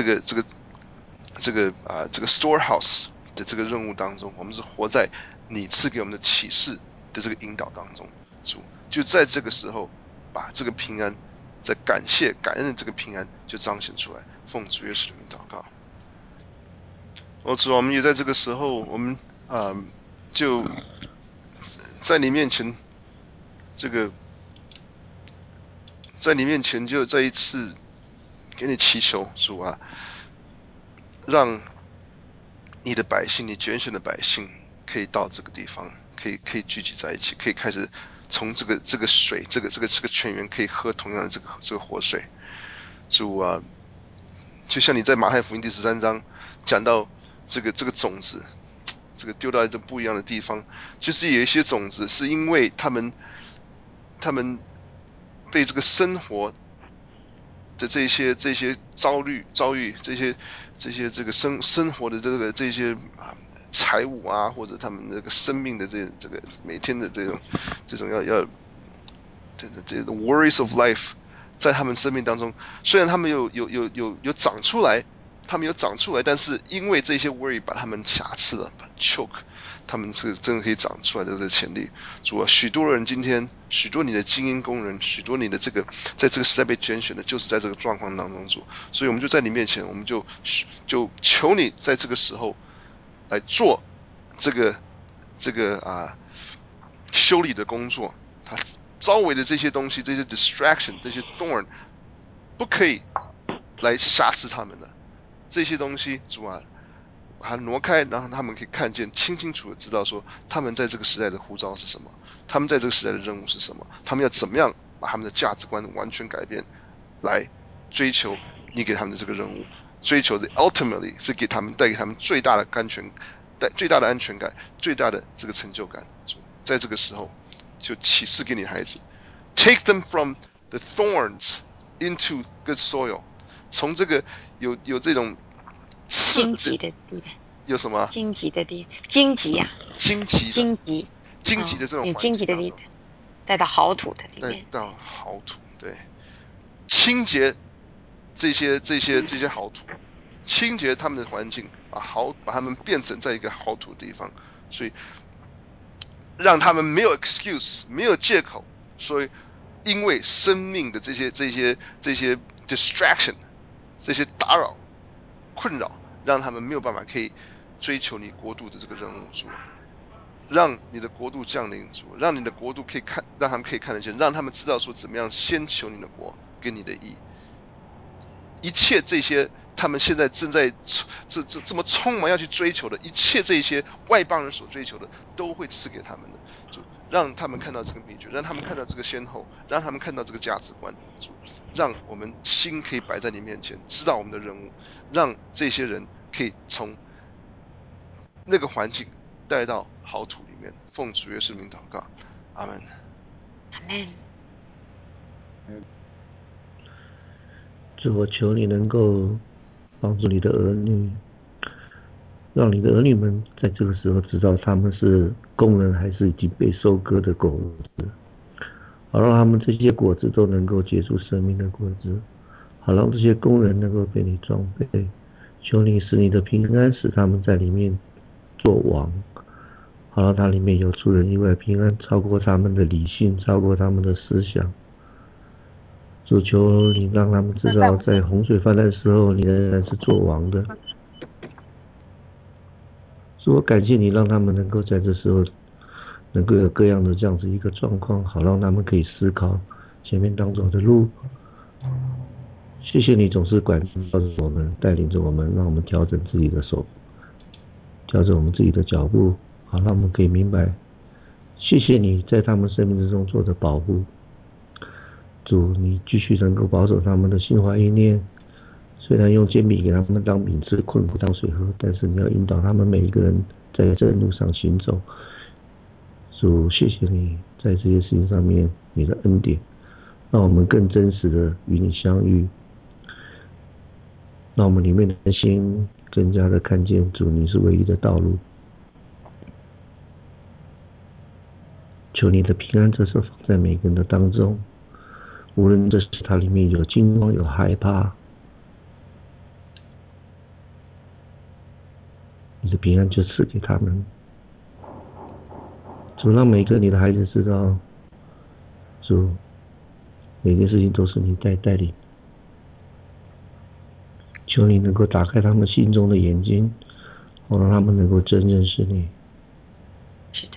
storehouse 的这个任务当中，我们是活在你赐给我们的启示的这个引导当中。主就在这个时候，把这个平安，在感谢感恩的这个平安就彰显出来。奉主耶稣的名祷告。主，我们也在这个时候，我们就在你面前，在你面前就再一次给你祈求，主啊，让你的百姓，你拣选的百姓，可以到这个地方，可以聚集在一起，可以开始从这个水，这个泉源可以喝同样的这个活水。主啊，就像你在马太福音第13章讲到这个种子，这个丢到一个不一样的地方，就是有一些种子是因为他们被这个生活的这些遭遇这些这个生活的这些财务啊，或者他们这个生命的这个每天的这种要这个 worries of life， 在他们生命当中，虽然他们有长出来，但是因为这些 worry 把他们瑕疵了，把 choke， 他们是真的可以长出来的这个潜力。主啊，许多人今天，许多你的精英工人，许多你的这个在这个时代被拣选的，就是在这个状况当中主，所以我们就在你面前，我们就求你在这个时候来做这个修理的工作，他周围的这些东西，这些 distraction， 这些 thorn， 不可以来瑕疵他们的这些东西，主啊，把它挪开，然后他们可以看见，清清楚的知道说，他们在这个时代的呼召是什么，他们在这个时代的任务是什么，他们要怎么样把他们的价值观完全改变，来追求你给他们的这个任务，追求的 ultimately 是带给他们最大的安全感，最大的这个成就感。在这个时候，就启示给你的孩子 ，take them from the thorns into good soil， 从这个有这种荆棘的地带， 有什么荆棘的地，荆棘呀， 荆棘的这种环境当中， 带到好土的里面， 带到好土，对，清洁这些好土，清洁他们的环境，把他们变成在一个好土的地方，所以让他们没有 excuse， 没有借口，所以因为生命的这些 distraction， 这些打扰困扰，让他们没有办法可以追求你国度的这个任务。主，让你的国度降临，主，让你的国度可以让他们可以看得见，让他们知道说怎么样先求你的国跟你的义，一切这些他们现在正在这么匆忙要去追求的一切，这些外邦人所追求的，都会赐给他们的。主，让他们看到这个秘诀，让他们看到这个先后，让他们看到这个价值观。主，让我们心可以摆在你面前，知道我们的任务，让这些人可以从那个环境带到好土里面。奉主耶稣名祷告，阿门。 阿门。 主，我求你能够帮助你的儿女，让你的儿女们在这个时候知道他们是工人还是已经被收割的果子，好让他们这些果子都能够结出生命的果子，好让这些工人能够被你装备。求你使你的平安使他们在里面做王，好让它里面有出人意外平安，超过他们的理性，超过他们的思想。主，求你让他们知道，在洪水泛滥的时候，你仍然是做王的。主，我感谢你，让他们能够在这时候能够有各样的这样子一个状况，好让他们可以思考前面当走的路。谢谢你总是管教着我们，带领着我们，让我们调整自己的手，调整我们自己的脚步，好让我们可以明白。谢谢你在他们生命之中做的保护。主，你继续能够保守他们的心怀意念，虽然用煎饼给他们当饼吃，困苦当水喝，但是你要引导他们每一个人在正路上行走。主，谢谢你在这些事情上面你的恩典，让我们更真实的与你相遇，让我们里面的心更加的看见主你是唯一的道路。 求你的平安这时候放在每个人的当中，无论这是它里面有惊慌有害怕，你的平安就赐给他们。主，让每个你的孩子知道，主，每件事情都是你在带领。求你能够打开他们心中的眼睛，好让他们能够真认识你。 是的。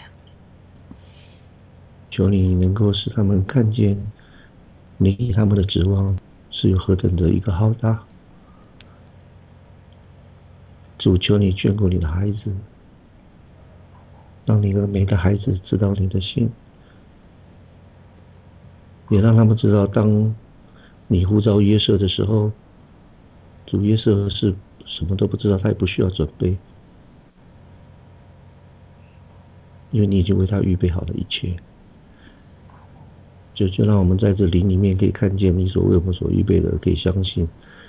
求你能够使他们看见你给他们的指望是有何等的一个浩大。主，求你眷顾你的孩子，让你的每个孩子知道你的心，也让他们知道，当你呼召约瑟的时候，主，约瑟是什么都不知道，他也不需要准备，因为你已经为他预备好了一切。就让我们在这灵里面可以看见你所为我们所预备的，可以相信。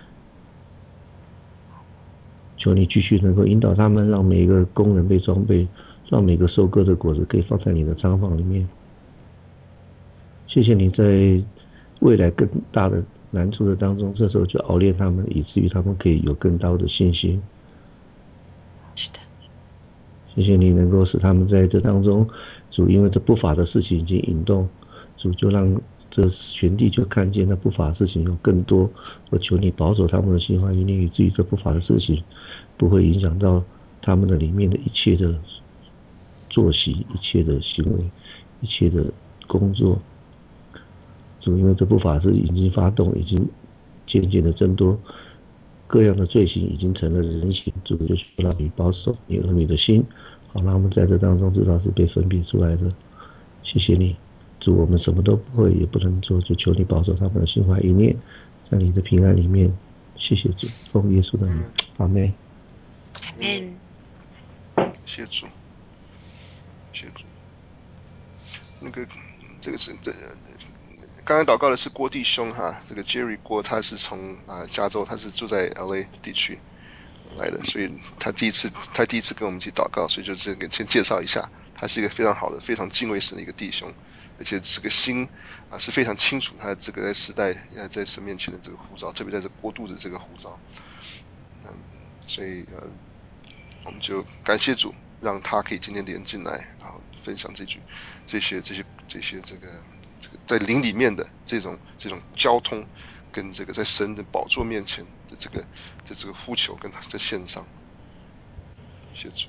求你继续能够引导他们，让每一个工人被装备，让每个收割的果子可以放在你的仓房里面。谢谢你在未来更大的难处的当中，这时候就熬炼他们，以至于他们可以有更高的信心。 是的。 谢谢你能够使他们在这当中，主，因为这不法的事情已经引动，主就让这全地就看见那不法的事情有更多。我求你保守他们的心怀意念，以至于这不法的事情不会影响到他们的里面的一切的作息、一切的行为、一切的工作。主，因为这不法是已经发动，已经渐渐的增多，各样的罪行已经成了人形。主，就让你保守你儿女的心，好让我们在这当中知道是被分别出来的。谢谢你，主，我们什么都不会也不能做，就求你保守他们的心怀意念，在你的平安里面。谢谢主，奉耶稣的名，阿们。 阿们。 谢主，谢主。那个，这个是刚才祷告的是郭弟兄哈，这个 Jerry 郭，他是从加州，他是住在 LA 地区来的，所以他第一次跟我们一起祷告，所以就是先介绍一下，他是一个非常好的、非常敬畏神的一个弟兄，而且这个心是非常清楚他这个在时代在神面前的这个呼召，特别在这过度的这个呼召，所以我们就感谢主，让他可以今天连进来，然后分享这些这个在灵里面的这种交通，跟这个在神的宝座面前的这个呼求跟他的献上。谢主。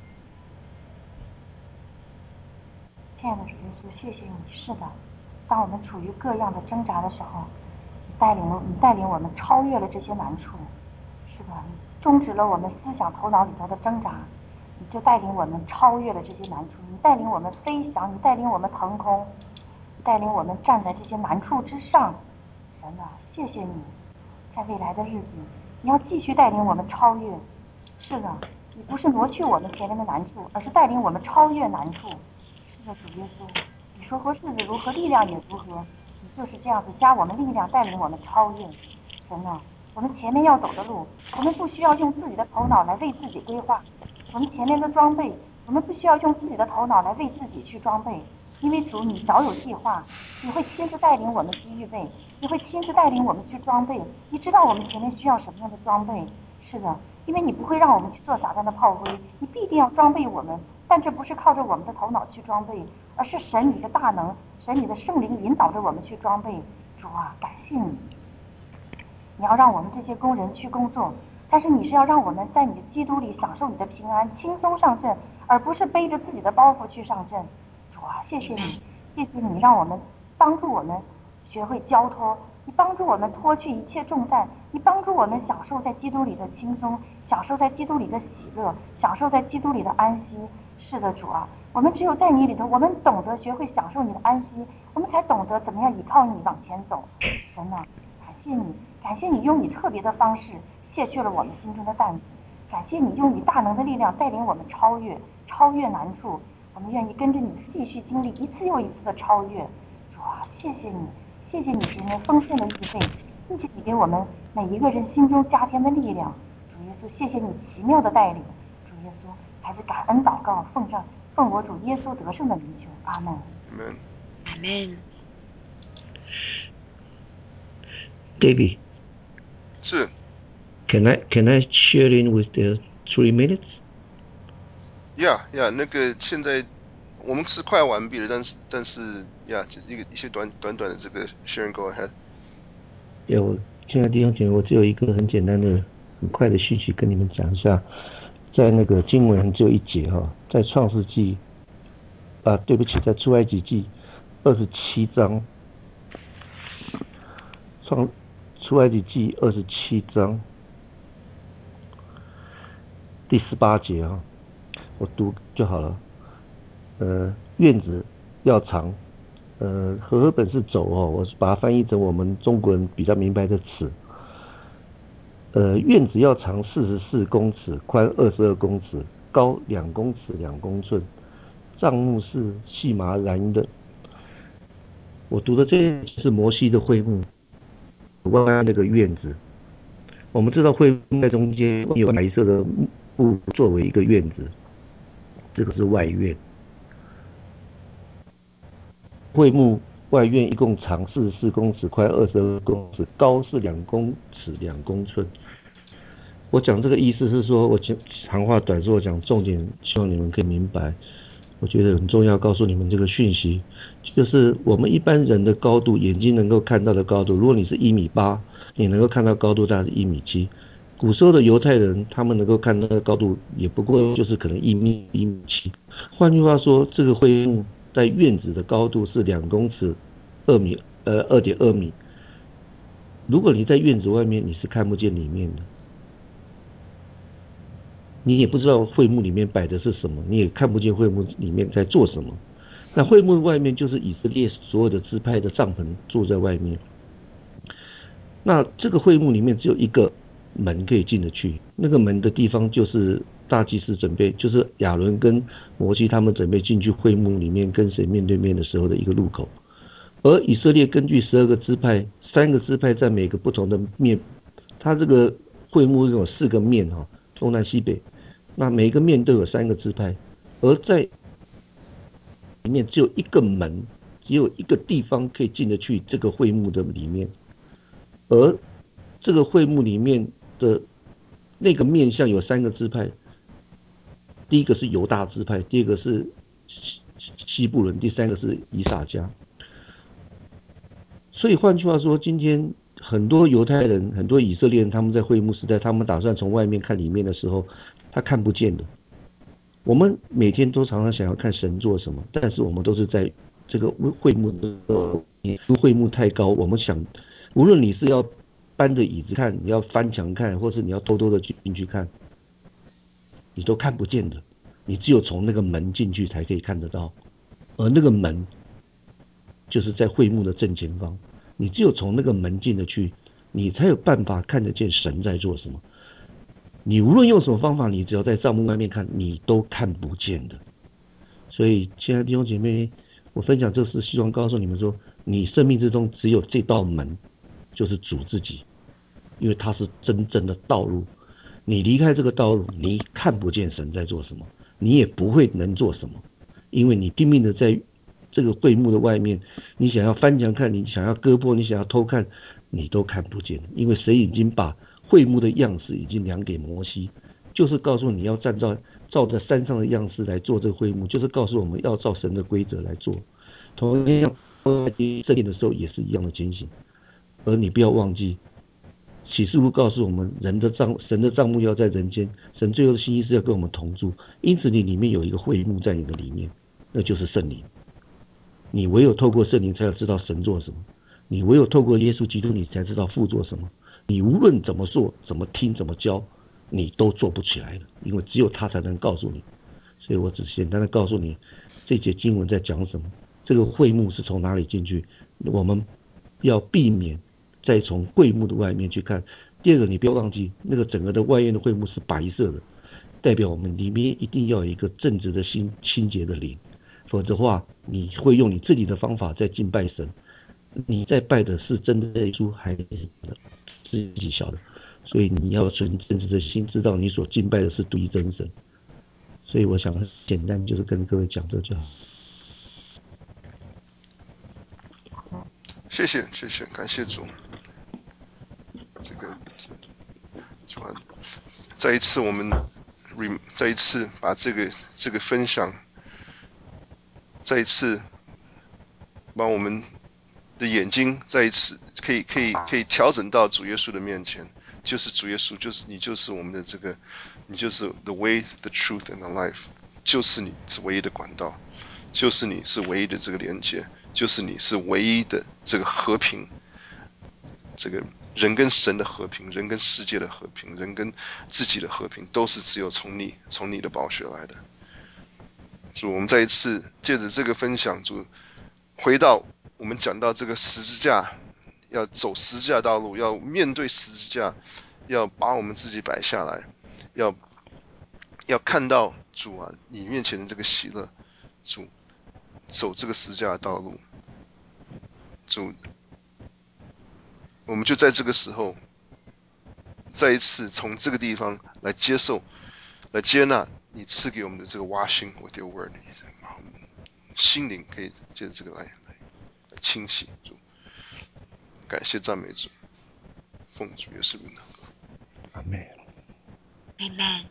亲爱的主耶稣，谢谢你。是的，当我们处于各样的挣扎的时候，你带领我们超越了这些难处。是的，你终止了我们思想头脑里头的挣扎，你就带领我们超越了这些难处。你带领我们飞翔，你带领我们腾空，你带领我们站在这些难处之上。神啊，谢谢你，在未来的日子，你要继续带领我们超越。是的，你不是挪去我们前面的难处，而是带领我们超越难处。是的，主耶稣，你说和日子如何，力量也如何，你就是这样子加我们力量，带领我们超越。神啊，我们前面要走的路，我们不需要用自己的头脑来为自己规划，我们前面的装备，我们不需要用自己的头脑来为自己去装备，因为主你早有计划，你会亲自带领我们去预备，你会亲自带领我们去装备，你知道我们前面需要什么样的装备。是的，因为你不会让我们去做撒旦的炮灰，你必定要装备我们，但这不是靠着我们的头脑去装备，而是神你的大能，神你的圣灵引导着我们去装备。主啊，感谢你，你要让我们这些工人去工作，但是你是要让我们在你的基督里享受你的平安，轻松上阵，而不是背着自己的包袱去上阵。主啊，谢谢你，谢谢你让我们帮助我们学会交托，你帮助我们脱去一切重担，你帮助我们享受在基督里的轻松，享受在基督里的喜乐，享受在基督里的安息。是的，主啊，我们只有在你里头，我们懂得学会享受你的安息，我们才懂得怎么样依靠你往前走。神啊，感谢你，感谢你用你特别的方式卸去了我们心中的担子，感谢你用你大能的力量带领我们超越难处，我们愿意跟着你继续经历一次又一次的超越。主啊，谢谢你，谢谢你给我们丰盛的预备，谢谢你给我们每一个人心中加添的力量。主耶稣，谢谢你奇妙的带领。主耶稣，还是感恩祷告，奉我主耶稣得胜的名求，阿门。 Amen. Amen. David, 是 can I share in with the 3 minutes? Yeah, 那个现在我们是快要完毕了，但是 Yeah， 一些短的这个 sharing go ahead。 对，我亲爱的弟兄姐妹，我只有一个很简单的、很快的信息跟你们讲一下，在那个经文只有一节哈，在创世纪对不起，在出埃及记27章，出埃及记27章第18节哈，我读就好了。院子要长，和合本是走哦，我是把它翻译成我们中国人比较明白的词。院子要长44公尺，宽22公尺，高2公尺2公寸，帐幕是细麻蓝的。我读的这是摩西的会幕，外那个院子。我们知道会幕在中间有白色的布作为一个院子，这个是外院。会幕外院一共长44公尺，宽22公尺，高是2公尺2公寸。我讲这个意思是说，我长话短说，讲重点，希望你们可以明白。我觉得很重要，告诉你们这个讯息，就是我们一般人的高度，眼睛能够看到的高度，如果你是1.8米，你能够看到高度大概是1.7米。古时候的犹太人，他们能够看到的高度，也不过就是可能1米1.7米。换句话说，这个会幕在院子的高度是2公尺2.2米。如果你在院子外面，你是看不见里面的。你也不知道会幕里面摆的是什么，你也看不见会幕里面在做什么。那会幕外面就是以色列所有的支派的帐篷坐在外面。那这个会幕里面只有一个门可以进得去，那个门的地方就是大祭司准备，就是亚伦跟摩西他们准备进去会幕里面跟神面对面的时候的一个入口。而以色列根据12个支派，3个支派在每个不同的面，它这个会幕有4个面哈，东南西北。那每个面都有3个支派，而在里面只有一个门，只有一个地方可以进得去这个会幕的里面。而这个会幕里面的那个面向有3个支派，第一个是犹大支派，第二个是西布伦，第3个是以撒家。所以换句话说，今天很多犹太人、很多以色列人，他们在会幕时代，他们打算从外面看里面的时候，他看不见的。我们每天都常常想要看神做什么，但是我们都是在这个会幕的会幕太高，我们想，无论你是要搬着椅子看，你要翻墙看，或是你要偷偷的进去看，你都看不见的。你只有从那个门进去才可以看得到，而那个门就是在会幕的正前方。你只有从那个门进得去，你才有办法看得见神在做什么。你无论用什么方法，你只要在帐幕外面看，你都看不见的。所以亲爱的弟兄姐妹，我分享这事，希望告诉你们说，你生命之中只有这道门，就是主自己，因为他是真正的道路。你离开这个道路，你看不见神在做什么，你也不会能做什么，因为你拼命的在这个会幕的外面，你想要翻墙看，你想要割破，你想要偷看，你都看不见，因为神已经把会幕的样式已经量给摩西，就是告诉你要照着山上的样式来做这个会幕，就是告诉我们要照神的规则来做。同样设定的时候也是一样的情形。而你不要忘记，启示录告诉我们，神的帐幕要在人间，神最后的心意是要跟我们同住，因此你里面有一个会幕在你的里面，那就是圣灵。你唯有透过圣灵才要知道神做什么，你唯有透过耶稣基督，你才知道父做什么。你无论怎么做、怎么听、怎么教，你都做不起来的，因为只有他才能告诉你。所以我只简单的告诉你，这节经文在讲什么，这个会幕是从哪里进去，我们要避免再从会幕的外面去看。第二个，你不要忘记，那个整个的外院的会幕是白色的，代表我们里面一定要有一个正直的心、清洁的灵，否则的话，你会用你自己的方法在敬拜神，你在拜的是真的耶稣还是自己晓得，所以你要存正直的心，知道你所敬拜的是独一真神。所以我想简单就是跟各位讲这就好。 谢谢，感谢主。这个主啊，再一次把这个分享，再一次把我们的眼睛再一次可以调整到主耶稣的面前，就是主耶稣，你就是我们的这个，你就是 the way, the truth and the life， 就是你是唯一的管道，就是你是唯一的这个连接，就是你是唯一的这个和平，这个人跟神的和平，人跟世界的和平，人跟自己的和平，都是只有从你的宝血来的。主，我们再一次借着这个分享，主回到我们讲到这个十字架，要走十字架道路，要面对十字架，要把我们自己摆下来，要看到主啊，你面前的这个喜乐，主走这个十字架的道路，主，我们就在这个时候，再一次从这个地方来接受、来接纳你赐给我们的这个 washing with your word， 心灵可以借着这个来清洗。主，感谢赞美主，奉主耶稣名祷告。 阿门。 Amen。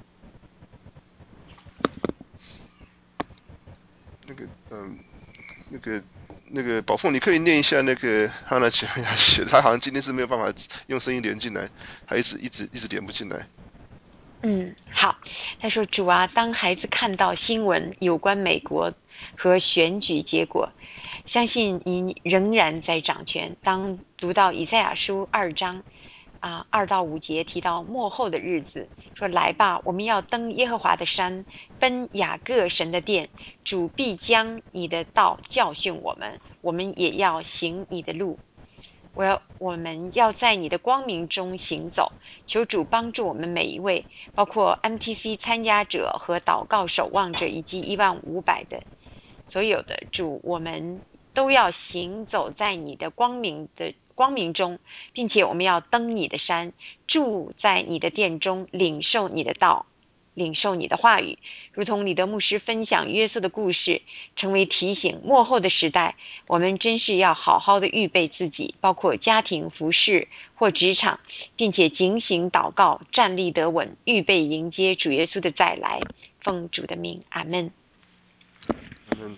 那个宝凤，你可以念一下那个哈娜姐妹写，她好像今天是没有办法用声音连进来，她一直连不进来。 好。他说：“主啊，当孩子看到新闻有关美国和选举结果，相信你仍然在掌权。当读到以赛亚书2章2到5节提到末后的日子，说来吧，我们要登耶和华的山，奔雅各神的殿，主必将你的道教训我们，我们也要行你的路。我们要在你的光明中行走，求主帮助我们每一位，包括 MTC 参加者和祷告守望者以及15000的所有的主，我们都要行走在你的光明中，并且我们要登你的山，住在你的殿中，领受你的道，领受你的话语，如同你的牧师分享约瑟的故事，成为提醒。末后的时代，我们真是要好好的预备自己，包括家庭、服事或职场，并且警醒祷告，站立得稳，预备迎接主耶稣的再来。奉主的名，阿们。 阿们。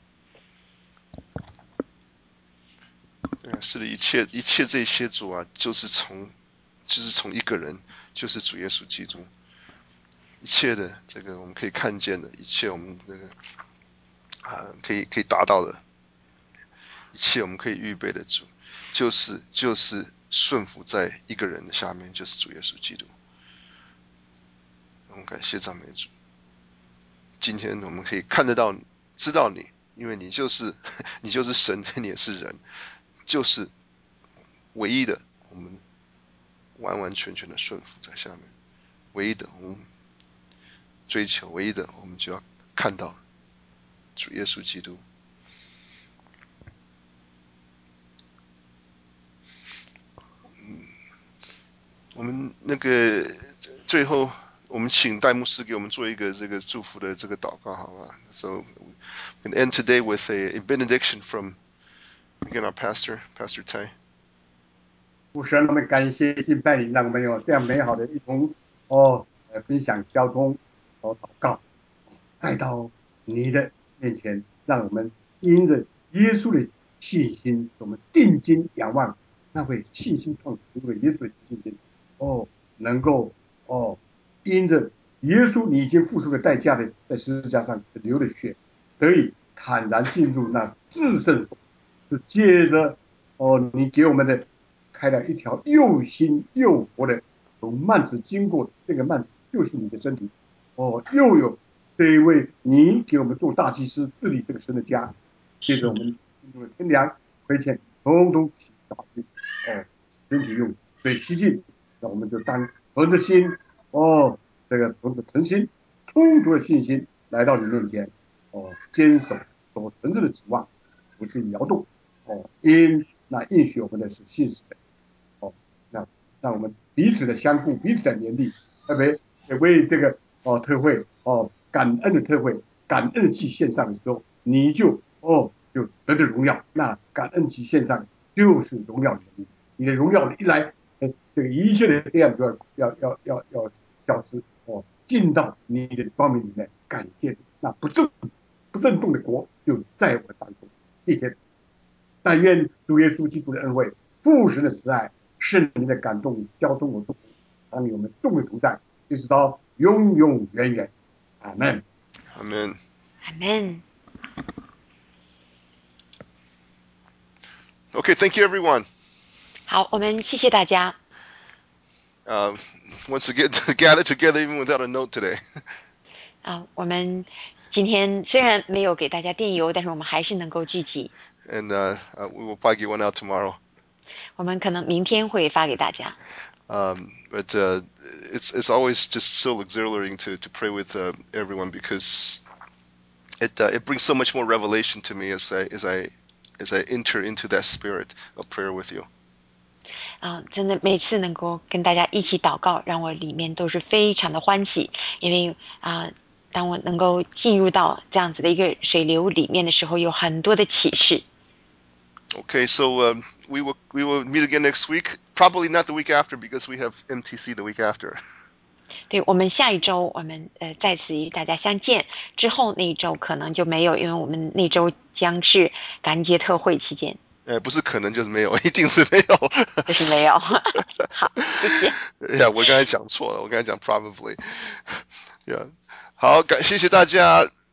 是的，一切这些主啊，就是从一个人，就是主耶稣基督。一切的这个我们可以看见的，一切我们这个可以达到的，一切我们可以预备的主，就是顺服在一个人的下面，就是主耶稣基督。我们感谢赞美主。今天我们可以看得到你，知道你，因为你就是神，你也是人，就是唯一的，我们完完全全的顺服在下面，唯一的我们追求，唯一的我们就要看到主耶稣基督。我们那个最后，我们请戴牧师给我们做一个这个祝福的这个祷告，好吧 ？So we can end today with a benediction from again our pastor Tai。 父神，我们感谢敬拜你，让我们有这样美好的一同分享交通祷告，带到你的面前，让我们因着耶稣的信心，我们定睛仰望那位信心创始那位耶稣的信心，能够因着耶稣你已经付出的代价的，在十字架上流的血，得以坦然进入那至圣所，是借着你给我们的开了一条又新又活的从幔子经过，这个幔子就是你的身体，又有这一位你给我们做大祭司治理这个神的家，接着我们进入了天良亏欠统统洗澡去，身体用水洗净，那我们就当存着心，这个存着诚心充足的信心来到你面前，坚守所存着的指望，不是摇动，因那应许我们的是信实的，那让我们彼此的相顾，彼此的勉励，特别也为这个特会感恩的特会，感恩祭献上的时候，你就得着荣耀。那感恩祭献上就是荣耀你的荣耀一来，这个一切的黑暗都要消失进到你的光明里面，感谢你，那不震动的国就在我当中，谢谢。但愿主耶稣基督的恩惠、父神的慈爱、圣灵的感动、交通我祝福，当与我们众人同在，一直到永永远远。阿门。 Amen. Amen. Okay, thank you, everyone. 好，我们谢谢大家。 Once again, gathered together even without a note today. 我们今天虽然没有给大家电邮，但是我们还是能够聚集。 And we will probably get one out tomorrow. 我们可能明天会发给大家。 But it's always just so exhilarating to pray with everyone because it brings so much more revelation to me as I enter into that spirit of prayer with you. 真的每次能够跟大家一起祷告，让我里面都是非常的欢喜，因为当我能够进入到这样子的一个水流里面的时候，有很多的启示。 Okay, so we will meet again next week. Probably not the week after because we have MTC the week after. 对，我们下一周我们再次与大家相见，之后那一周可能就没有，因为我们那周将是感恩节特会期间。 不是可能就是没有，一定是没有。 就是没有。好，谢谢。 Yeah, 我刚才讲错了，我刚才讲 probably. Yeah. 好，谢谢大家。